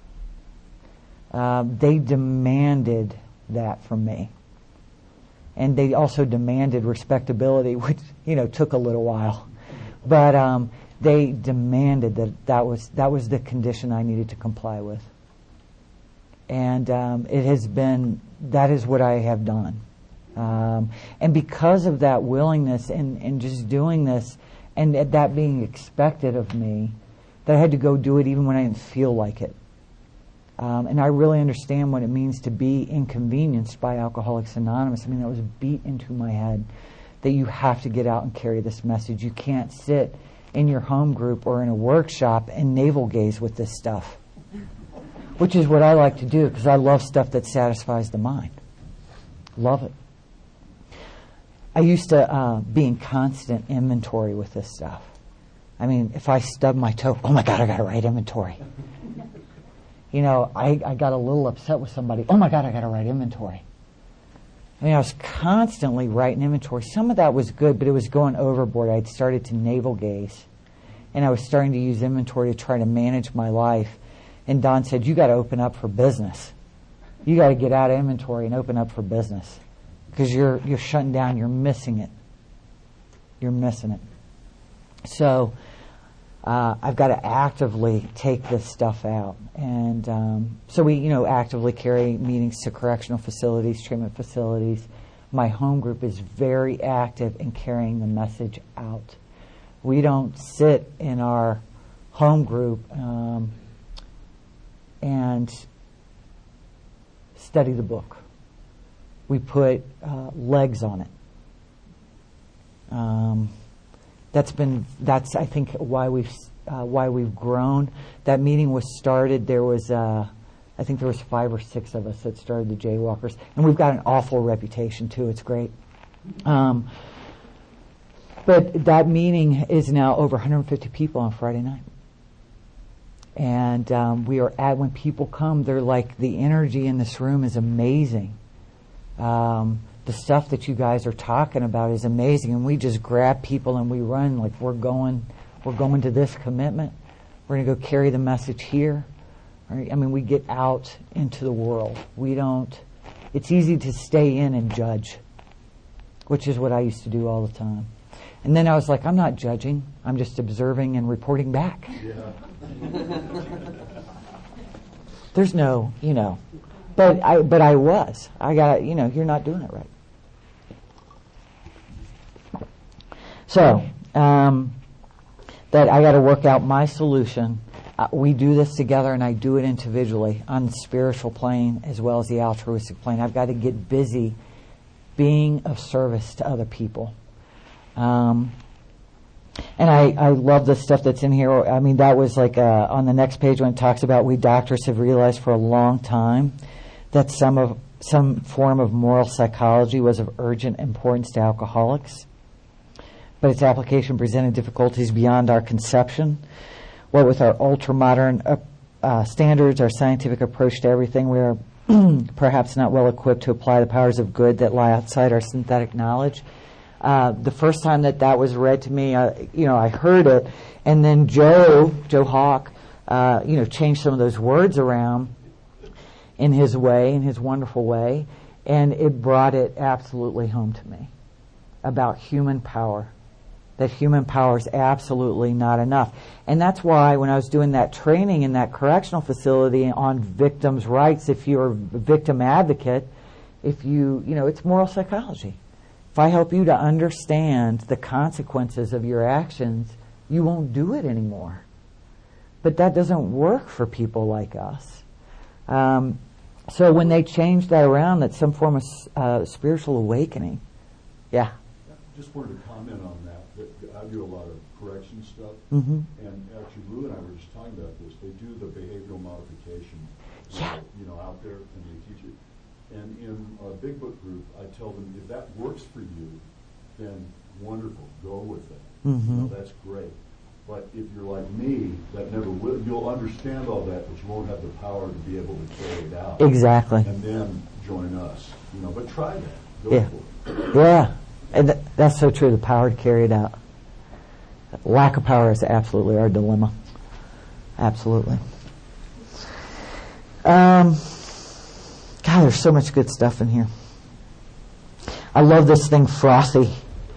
Speaker 1: They demanded that from me. And they also demanded respectability, which, you know, took a little while. But they demanded that was the condition I needed to comply with. And that is what I have done. And because of that willingness and just doing this, and that being expected of me, that I had to go do it even when I didn't feel like it. And I really understand what it means to be inconvenienced by Alcoholics Anonymous. I mean, that was beat into my head that you have to get out and carry this message. You can't sit in your home group or in a workshop and navel gaze with this stuff, which is what I like to do because I love stuff that satisfies the mind. Love it. I used to be in constant inventory with this stuff. I mean, if I stub my toe, oh my God, I got to write inventory. You know, I got a little upset with somebody. Oh my God, I got to write inventory. I mean, I was constantly writing inventory. Some of that was good, but it was going overboard. I'd started to navel gaze, and I was starting to use inventory to try to manage my life. And Don said, you got to open up for business. You got to get out of inventory and open up for business because you're shutting down. You're missing it. You're missing it. So I've got to actively take this stuff out. And so we, you know, actively carry meetings to correctional facilities, treatment facilities. My home group is very active in carrying the message out. We don't sit in our home group and study the book. We put legs on it. That's I think why we've grown. That meeting was started. There was I think there was 5 or 6 of us that started the Jaywalkers, and we've got an awful reputation too. It's great. But that meeting is now over 150 people on Friday night. And we are when people come, they're like, the energy in this room is amazing. The stuff that you guys are talking about is amazing, and we just grab people and we run like we're going to this commitment. We're going to go carry the message here. Right? I mean, we get out into the world. We don't. It's easy to stay in and judge, which is what I used to do all the time. And then I was like, I'm not judging. I'm just observing and reporting back. Yeah. There's no, you know. But I was. I got, you know, you're not doing it right. So, that I got to work out my solution. We do this together, and I do it individually on the spiritual plane as well as the altruistic plane. I've got to get busy being of service to other people. And I love the stuff that's in here. I mean, that was like on the next page when it talks about we doctors have realized for a long time that some form of moral psychology was of urgent importance to alcoholics, but its application presented difficulties beyond our conception. What with our ultra-modern standards, our scientific approach to everything, we are perhaps not well equipped to apply the powers of good that lie outside our synthetic knowledge. The first time that was read to me, I heard it, and then Joe Hawk, changed some of those words around in his wonderful way, and it brought it absolutely home to me about human power, that human power is absolutely not enough. And that's why when I was doing that training in that correctional facility on victims' rights, if you're a victim advocate, it's moral psychology. If I help you to understand the consequences of your actions, you won't do it anymore. But that doesn't work for people like us. So when they changed that around, that's some form of spiritual awakening. Yeah.
Speaker 3: Just wanted to comment on that. I do a lot of correction stuff,
Speaker 1: Mm-hmm.
Speaker 3: and actually Lou and I were just talking about this. They do the behavioral modification,
Speaker 1: Yeah.
Speaker 3: out there, and they teach it. And in our Big Book group, I tell them, if that works for you, then wonderful, go with it.
Speaker 1: Mm-hmm.
Speaker 3: That's great. But if you're like me, that never will, you'll understand all that, but you won't have the power to be able to carry it out.
Speaker 1: Exactly.
Speaker 3: And then join us. But try that. Go
Speaker 1: Yeah.
Speaker 3: for it.
Speaker 1: Yeah. And that's so true, the power to carry it out. Lack of power is absolutely our dilemma. Absolutely. God, there's so much good stuff in here. I love this thing, frothy.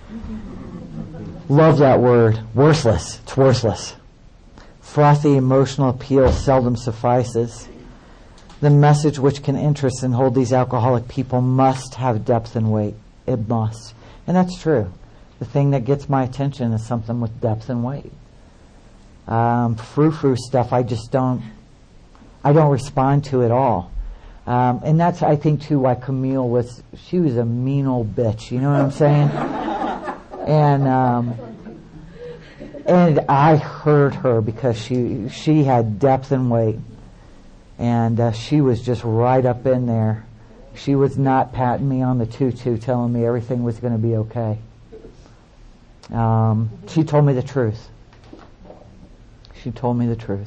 Speaker 1: Love that word. Worthless. It's worthless. Frothy emotional appeal seldom suffices. The message which can interest and hold these alcoholic people must have depth and weight. It must. And that's true. The thing that gets my attention is something with depth and weight. Frou-frou stuff, I don't respond to at all. And that's, I think, too, why Camille she was a mean old bitch. You know what I'm saying? And I hurt her because she had depth and weight. And she was just right up in there. She was not patting me on the tutu, telling me everything was going to be okay. She told me the truth. She told me the truth.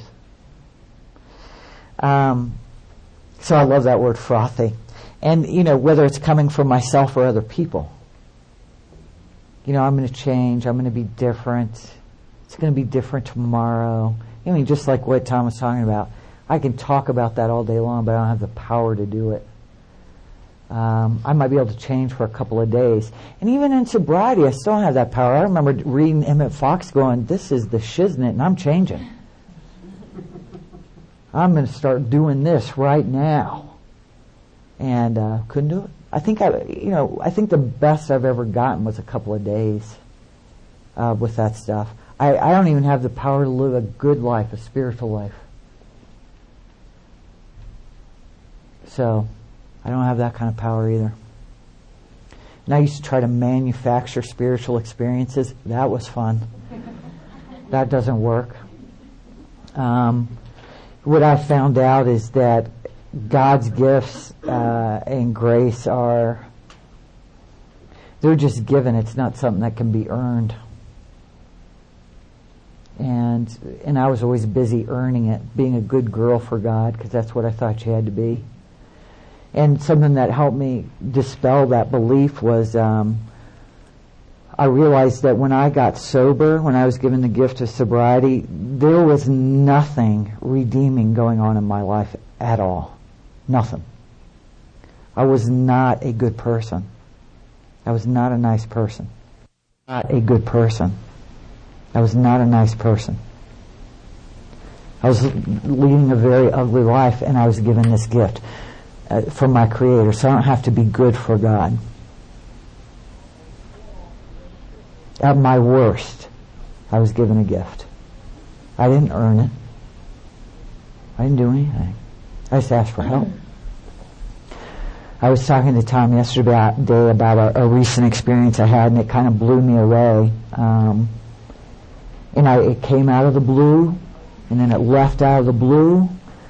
Speaker 1: So I love that word, frothy. And, whether it's coming from myself or other people. I'm going to change. I'm going to be different. It's going to be different tomorrow. Just like what Tom was talking about. I can talk about that all day long, but I don't have the power to do it. I might be able to change for a couple of days. And even in sobriety, I still don't have that power. I remember reading Emmett Fox going, this is the shiznit, and I'm changing. I'm going to start doing this right now. And couldn't do it. I think the best I've ever gotten was a couple of days with that stuff. I don't even have the power to live a good life, a spiritual life. So I don't have that kind of power either. And I used to try to manufacture spiritual experiences. That was fun. That doesn't work. What I found out is that God's gifts and grace they're just given. It's not something that can be earned. And I was always busy earning it, being a good girl for God, because that's what I thought you had to be. And something that helped me dispel that belief was I realized that when I got sober, when I was given the gift of sobriety, there was nothing redeeming going on in my life at all. Nothing. I was not a good person. I was not a nice person. Not a good person. I was not a nice person. I was leading a very ugly life, and I was given this gift from my Creator, so I don't have to be good for God. At my worst, I was given a gift. I didn't earn it. I didn't do anything. I just asked for help. I was talking to Tom yesterday about a recent experience I had, and it kind of blew me away. And it came out of the blue, and then it left out of the blue,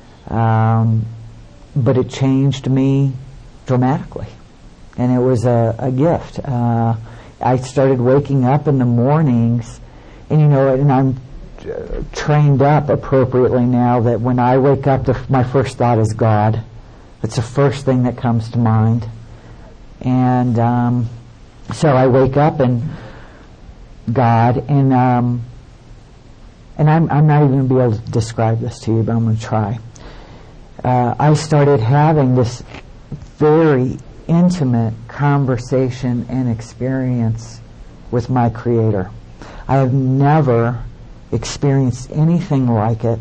Speaker 1: but it changed me dramatically. And it was a gift. I started waking up in the mornings, and and I'm trained up appropriately now that when I wake up, my first thought is God. It's the first thing that comes to mind. And so I wake up and God, and I'm not even going to be able to describe this to you, but I'm going to try. I started having this very intimate conversation and experience with my Creator. I have never experienced anything like it.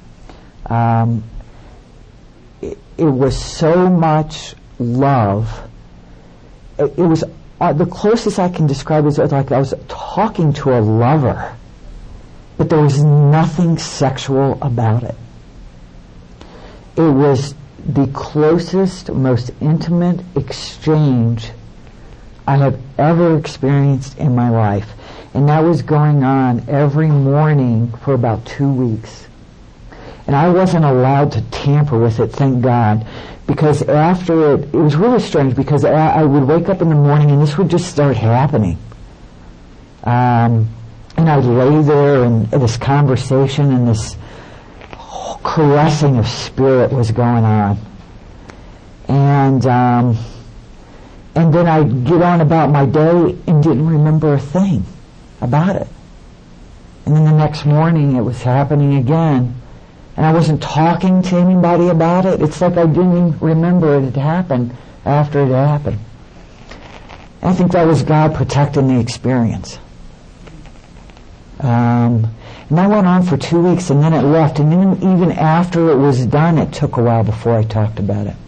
Speaker 1: It was so much love. It was the closest I can describe it is like I was talking to a lover, but there was nothing sexual about it. It was the closest, most intimate exchange I have ever experienced in my life. And that was going on every morning for about 2 weeks. And I wasn't allowed to tamper with it, thank God, because after it was really strange, because I would wake up in the morning and this would just start happening. And I'd lay there and this conversation and this caressing of spirit was going on. And then I'd get on about my day and didn't remember a thing about it. And then the next morning it was happening again. And I wasn't talking to anybody about it. It's like I didn't even remember it had happened after it happened. And I think that was God protecting the experience. And that went on for 2 weeks, and then it left. And then even after it was done, it took a while before I talked about it.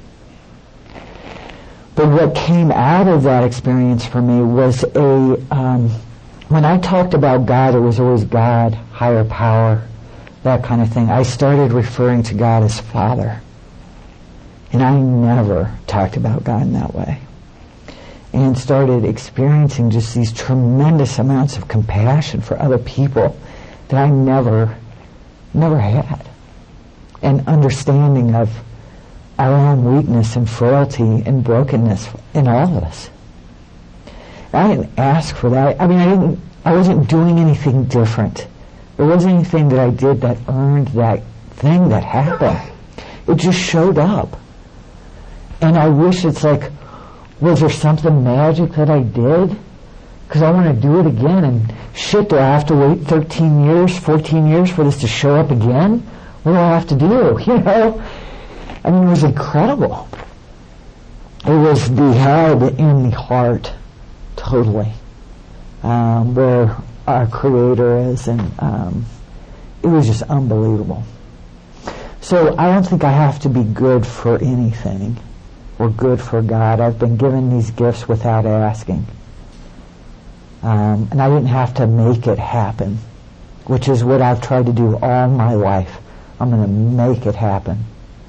Speaker 1: But what came out of that experience for me was when I talked about God, it was always God, higher power, that kind of thing. I started referring to God as Father. And I never talked about God in that way. And started experiencing just these tremendous amounts of compassion for other people that I never had. And understanding of our own weakness and frailty and brokenness in all of us. I didn't ask for that. I wasn't doing anything different. There wasn't anything that I did that earned that thing that happened. It just showed up. And I wish it's like, was there something magic that I did? Because I want to do it again. And shit, do I have to wait 13 years, 14 years for this to show up again? What do I have to do? It was incredible. It was the head in the heart, totally, where our Creator is, and it was just unbelievable. So I don't think I have to be good for anything or good for God. I've been given these gifts without asking. And I didn't have to make it happen, which is what I've tried to do all my life. I'm going to make it happen.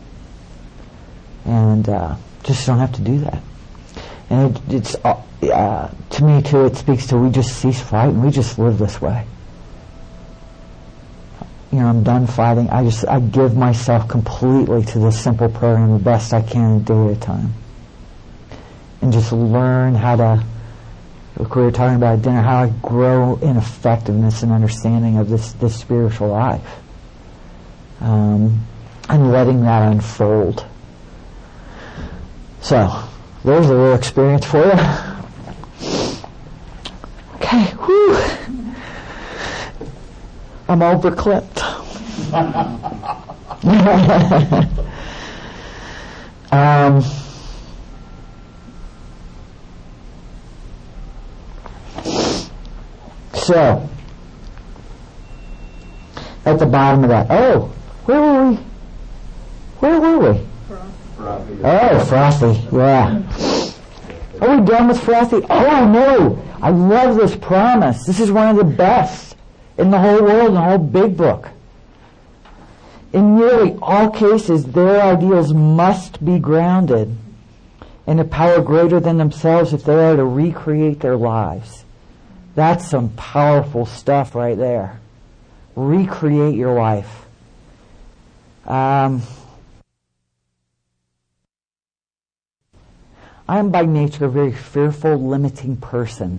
Speaker 1: And just don't have to do that. And it's to me too, it speaks to we just cease fighting. We just live this way. I'm done fighting. I give myself completely to this simple program the best I can a day at a time. And just learn how to, like we were talking about at dinner, how I grow in effectiveness and understanding of this spiritual life. And letting that unfold. So, there's a little experience for you. Okay, whew. I'm overclipped. So, at the bottom of that, where were we? Oh, frothy, yeah. Are we done with frothy? Oh, no. I love this promise. This is one of the best in the whole world, in the whole big book. In nearly all cases, their ideals must be grounded in a power greater than themselves if they are to recreate their lives. That's some powerful stuff right there. recreate your life. I am by nature a very fearful, limiting person.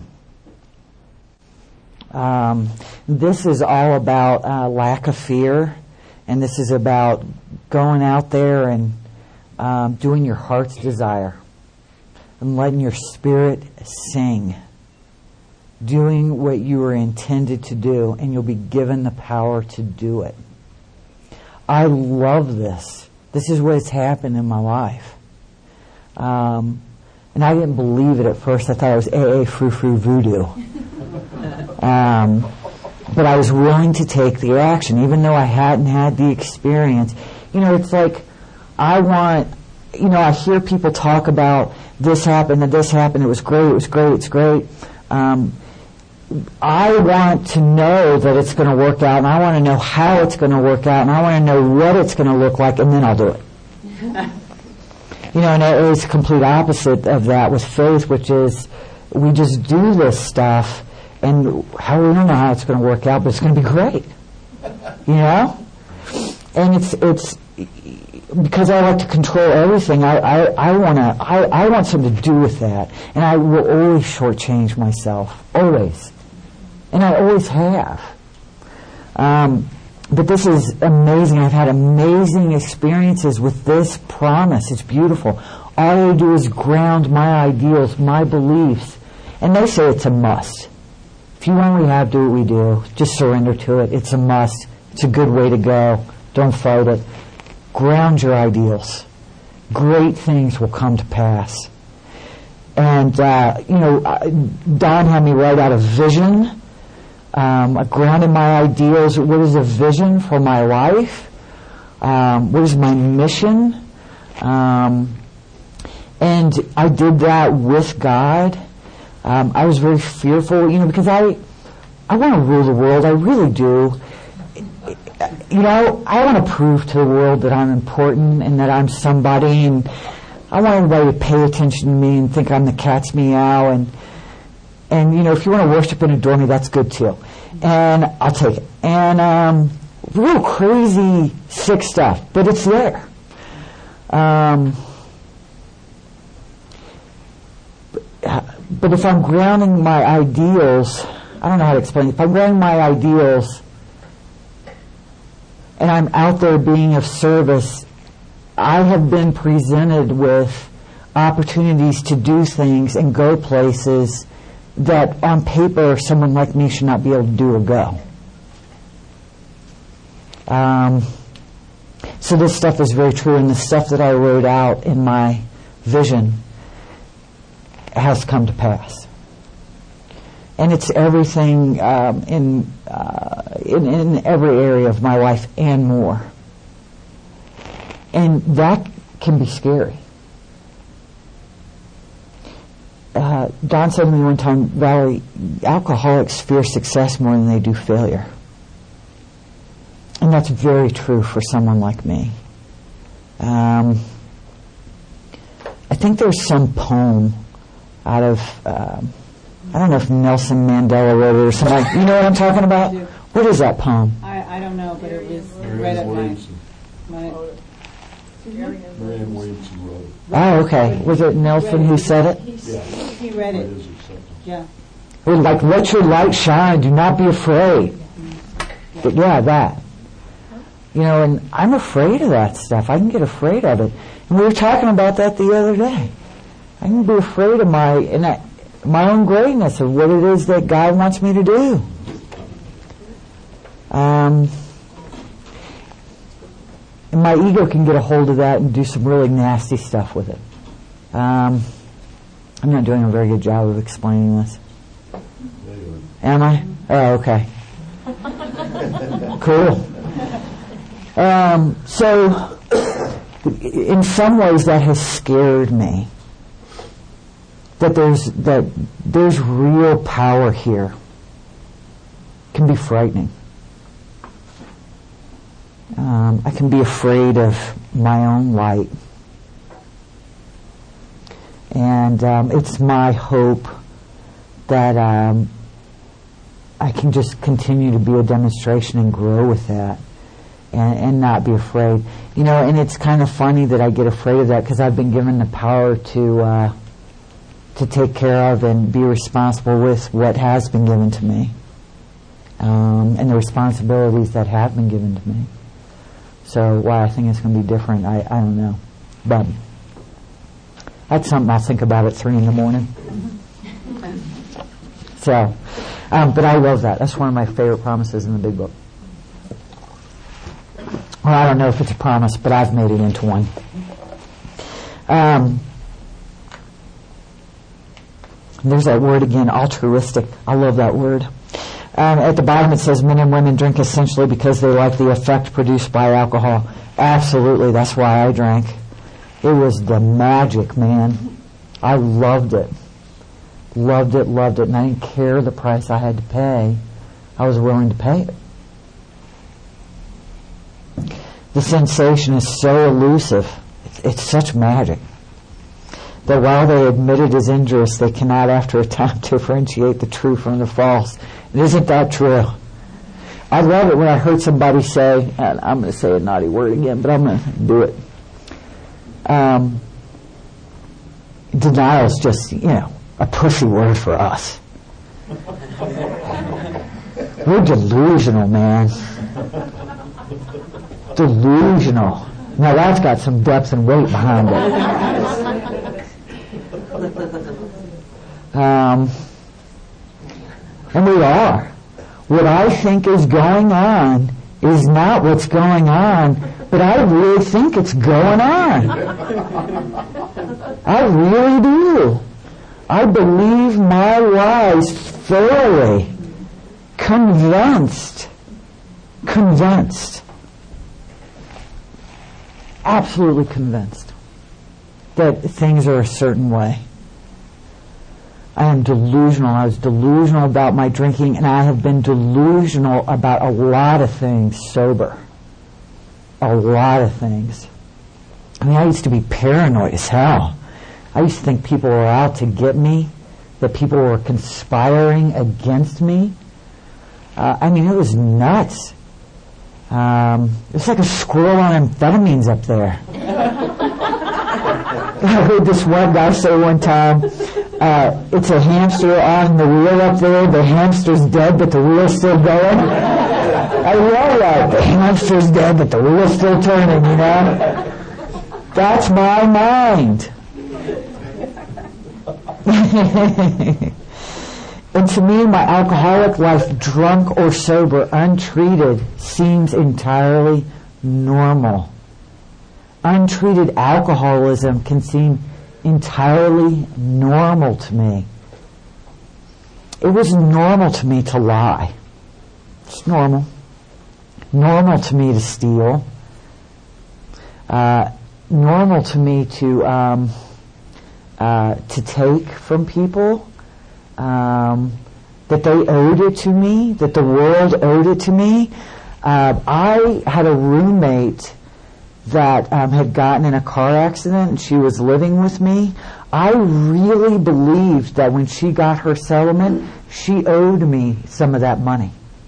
Speaker 1: This is all about lack of fear, and this is about going out there and doing your heart's desire and letting your spirit sing, doing what you were intended to do, and you'll be given the power to do it. I love this. This is what has happened in my life. And I didn't believe it at first. I thought it was AA frou-frou voodoo. But I was willing to take the action, even though I hadn't had the experience. It's like I hear people talk about this happened, it was great, it's great. I want to know that it's going to work out, and I want to know how it's going to work out, and I want to know what it's going to look like, and then I'll do it. And it is the complete opposite of that with faith, which is we just do this stuff, and we don't know how it's going to work out, but it's going to be great. And it's because I like to control everything. I want something to do with that, and I will always shortchange myself, always, and I always have. But this is amazing. I've had amazing experiences with this promise. It's beautiful. All I do is ground my ideals, my beliefs, and they say it's a must. If you want rehab, do what we do. Just surrender to it. It's a must. It's a good way to go. Don't fight it. Ground your ideals. Great things will come to pass. And, Don had me write out a vision. I grounded my ideals. What is a vision for my life? What is my mission? And I did that with God. I was very fearful, because I want to rule the world. I really do. I want to prove to the world that I'm important and that I'm somebody, and I want everybody to pay attention to me and think I'm the cat's meow, and if you want to worship and adore me, that's good too. And I'll take it. And real crazy, sick stuff, but it's there. But if I'm grounding my ideals, I don't know how to explain it. If I'm grounding my ideals and I'm out there being of service, I have been presented with opportunities to do things and go places that on paper someone like me should not be able to do or go. So this stuff is very true, and the stuff that I wrote out in my vision has come to pass. And it's everything in every area of my life and more. And that can be scary. Don said to me one time, Valerie, alcoholics fear success more than they do failure. And that's very true for someone like me. I think there's some poem out of, I don't know if Nelson Mandela wrote it or something. You know what I'm talking about? What is that poem?
Speaker 4: I don't know, but it was right at my
Speaker 3: Marianne Williamson wrote it.
Speaker 1: Oh, okay. Was it Nelson who said it?
Speaker 4: He read it. Yeah.
Speaker 1: Well, like, let your light shine. Do not be afraid. But yeah, that. And I'm afraid of that stuff. I can get afraid of it. And we were talking about that the other day. I can be afraid of my own greatness, of what it is that God wants me to do. And my ego can get a hold of that and do some really nasty stuff with it. I'm not doing a very good job of explaining this. Am I? Oh, okay. Cool. So, in some ways that has scared me. That there's real power here. It can be frightening. I can be afraid of my own light. And it's my hope that I can just continue to be a demonstration and grow with that and not be afraid. And it's kind of funny that I get afraid of that because I've been given the power to take care of and be responsible with what has been given to me and the responsibilities that have been given to me. So why I think it's going to be different, I don't know. But that's something I'll think about at 3 a.m. So, but I love that. That's one of my favorite promises in the Big Book. Well, I don't know if it's a promise, but I've made it into one. There's that word again, altruistic. I love that word. At the bottom it says men and women drink essentially because they like the effect produced by alcohol. Absolutely, that's why I drank. It was the magic, man. I loved it. Loved it, and I didn't care the price I had to pay. I was willing to pay it. The sensation is so elusive. It's such magic that while they admit it is injurious, they cannot after a time differentiate the true from the false. And isn't that true? I love it when I heard somebody say, and I'm going to say a naughty word again, but I'm going to do it. Denial is just, a pushy word for us. We're delusional, man. Delusional. Now that's got some depth and weight behind it. And we are. What I think is going on is not what's going on, but I really think it's going on. I really do. I believe my lies thoroughly. Convinced. Absolutely convinced that things are a certain way. I am delusional. I was delusional about my drinking, and I have been delusional about a lot of things sober. A lot of things. I mean, I used to be paranoid as hell. I used to think people were out to get me, that people were conspiring against me. It was nuts. It was like a squirrel on amphetamines up there. I heard this one guy say one time, it's a hamster on the wheel up there. The hamster's dead, but the wheel's still going. I love that. The hamster's dead, but the wheel's still turning, That's my mind. And to me, my alcoholic life, drunk or sober, untreated, seems entirely normal. Untreated alcoholism can seem entirely normal to me. It was normal to me to lie. It's normal. Normal to me to steal. Normal to me to take from people. That they owed it to me, that the world owed it to me. I had a roommate that had gotten in a car accident and she was living with me. I really believed that when she got her settlement, she owed me some of that money.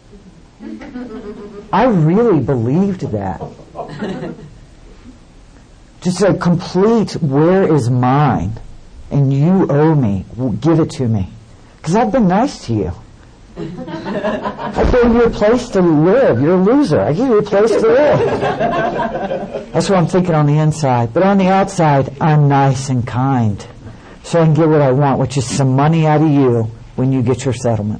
Speaker 1: I really believed that. Just a complete, where is mine? And you owe me. Give it to me. Because I've been nice to you. I gave you a place to live. You're a loser. I gave you a place to live. That's what I'm thinking on the inside. But on the outside, I'm nice and kind. So I can get what I want, which is some money out of you when you get your settlement.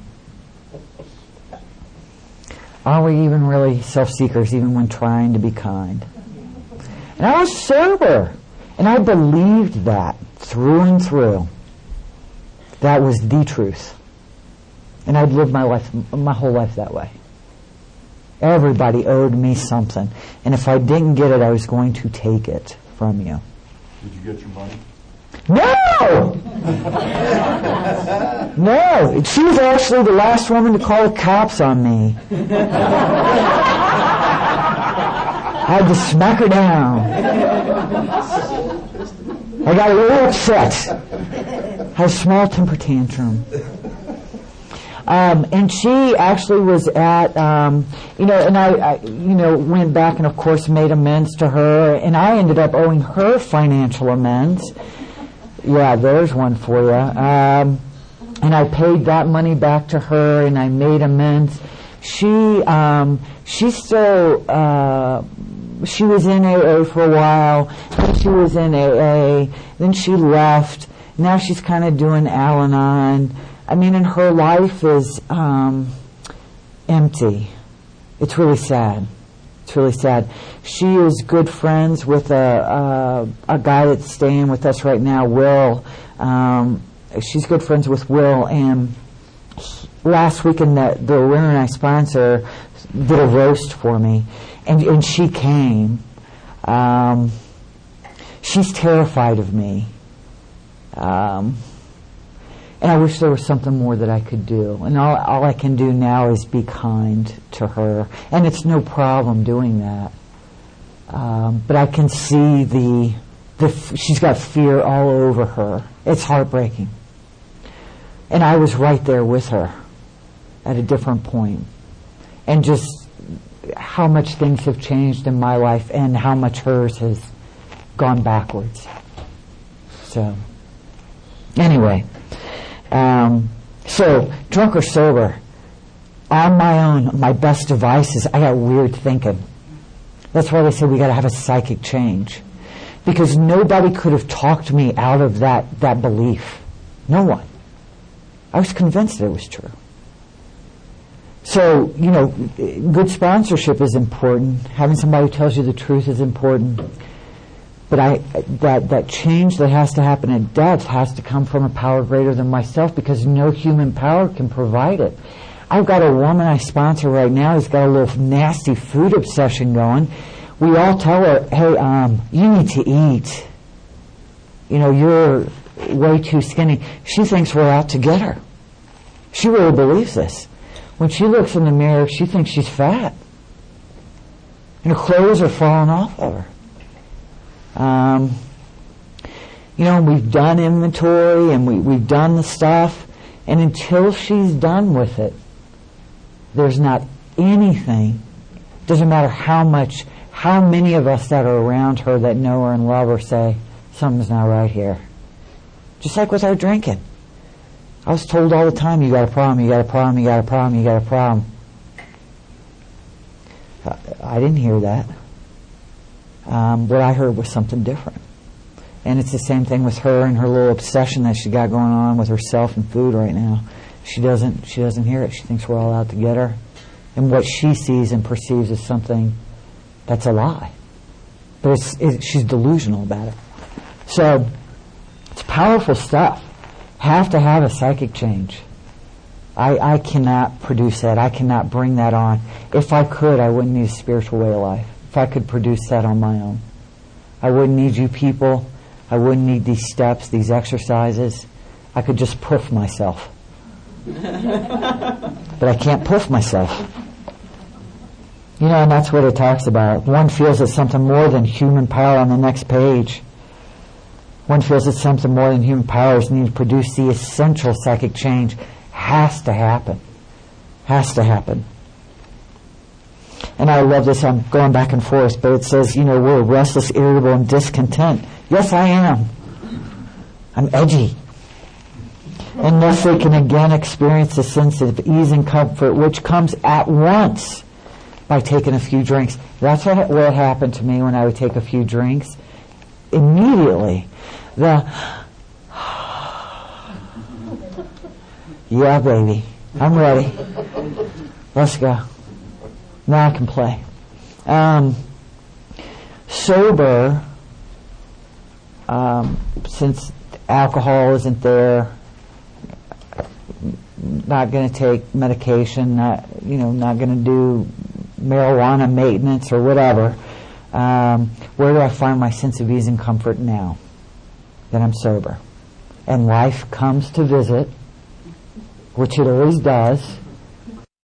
Speaker 1: Are we even really self-seekers, even when trying to be kind? And I was sober. And I believed that through and through. That was the truth. And I'd lived my whole life that way. Everybody owed me something. And if I didn't get it, I was going to take it from you.
Speaker 3: Did you get your money?
Speaker 1: No! No. She was actually the last woman to call the cops on me. I had to smack her down. I got a little upset. Had a small temper tantrum. And she actually was at, and I went back and of course made amends to her, and I ended up owing her financial amends. Yeah, there's one for you. And I paid that money back to her, and I made amends. She still, she was in AA for a while, then she was in AA, then she left, now she's kind of doing Al-Anon. I mean, and her life is empty. It's really sad. It's really sad. She is good friends with a guy that's staying with us right now, Will. She's good friends with Will, and last weekend the Winter Night sponsor did a roast for me, and she came. She's terrified of me. And I wish there was something more that I could do. And all I can do now is be kind to her. And it's no problem doing that. But I can see she's got fear all over her. It's heartbreaking. And I was right there with her at a different point. And just how much things have changed in my life and how much hers has gone backwards. So, anyway. So, drunk or sober, on my own, my best device is I got weird thinking. That's why they say we got to have a psychic change. Because nobody could have talked me out of that belief. No one. I was convinced that it was true. So, good sponsorship is important. Having somebody who tells you the truth is important. But that change that has to happen at depth has to come from a power greater than myself, because no human power can provide it. I've got a woman I sponsor right now who's got a little nasty food obsession going. We all tell her, hey, you need to eat. You're way too skinny. She thinks we're out to get her. She really believes this. When she looks in the mirror, she thinks she's fat. And her clothes are falling off of her. We've done inventory and we've done the stuff, and until she's done with it, there's not anything, doesn't matter how many of us that are around her that know her and love her say, something's not right here. Just like with our drinking. I was told all the time, you got a problem, you got a problem, you got a problem, you got a problem. I didn't hear that. What I heard was something different. And it's the same thing with her and her little obsession that she got going on with herself and food right now. She doesn't hear it. She thinks we're all out to get her. And what she sees and perceives is something that's a lie. But she's delusional about it. So, it's powerful stuff. Have to have a psychic change. I cannot produce that. I cannot bring that on. If I could, I wouldn't need a spiritual way of life. If I could produce that on my own. I wouldn't need you people. I wouldn't need these steps, these exercises. I could just poof myself. But I can't poof myself. And that's what it talks about. One feels it's something more than human power on the next page. One feels it's something more than human powers need to produce the essential psychic change. Has to happen. Has to happen. And I love this, I'm going back and forth, but it says, we're restless, irritable, and discontent. Yes, I am. I'm edgy. Unless they can again experience a sense of ease and comfort, which comes at once by taking a few drinks. That's what happened to me when I would take a few drinks. Immediately, yeah, baby, I'm ready. Let's go. Now I can play. Sober, since alcohol isn't there, not going to take medication, not going to do marijuana maintenance or whatever. Where do I find my sense of ease and comfort now that I'm sober? And life comes to visit, which it always does.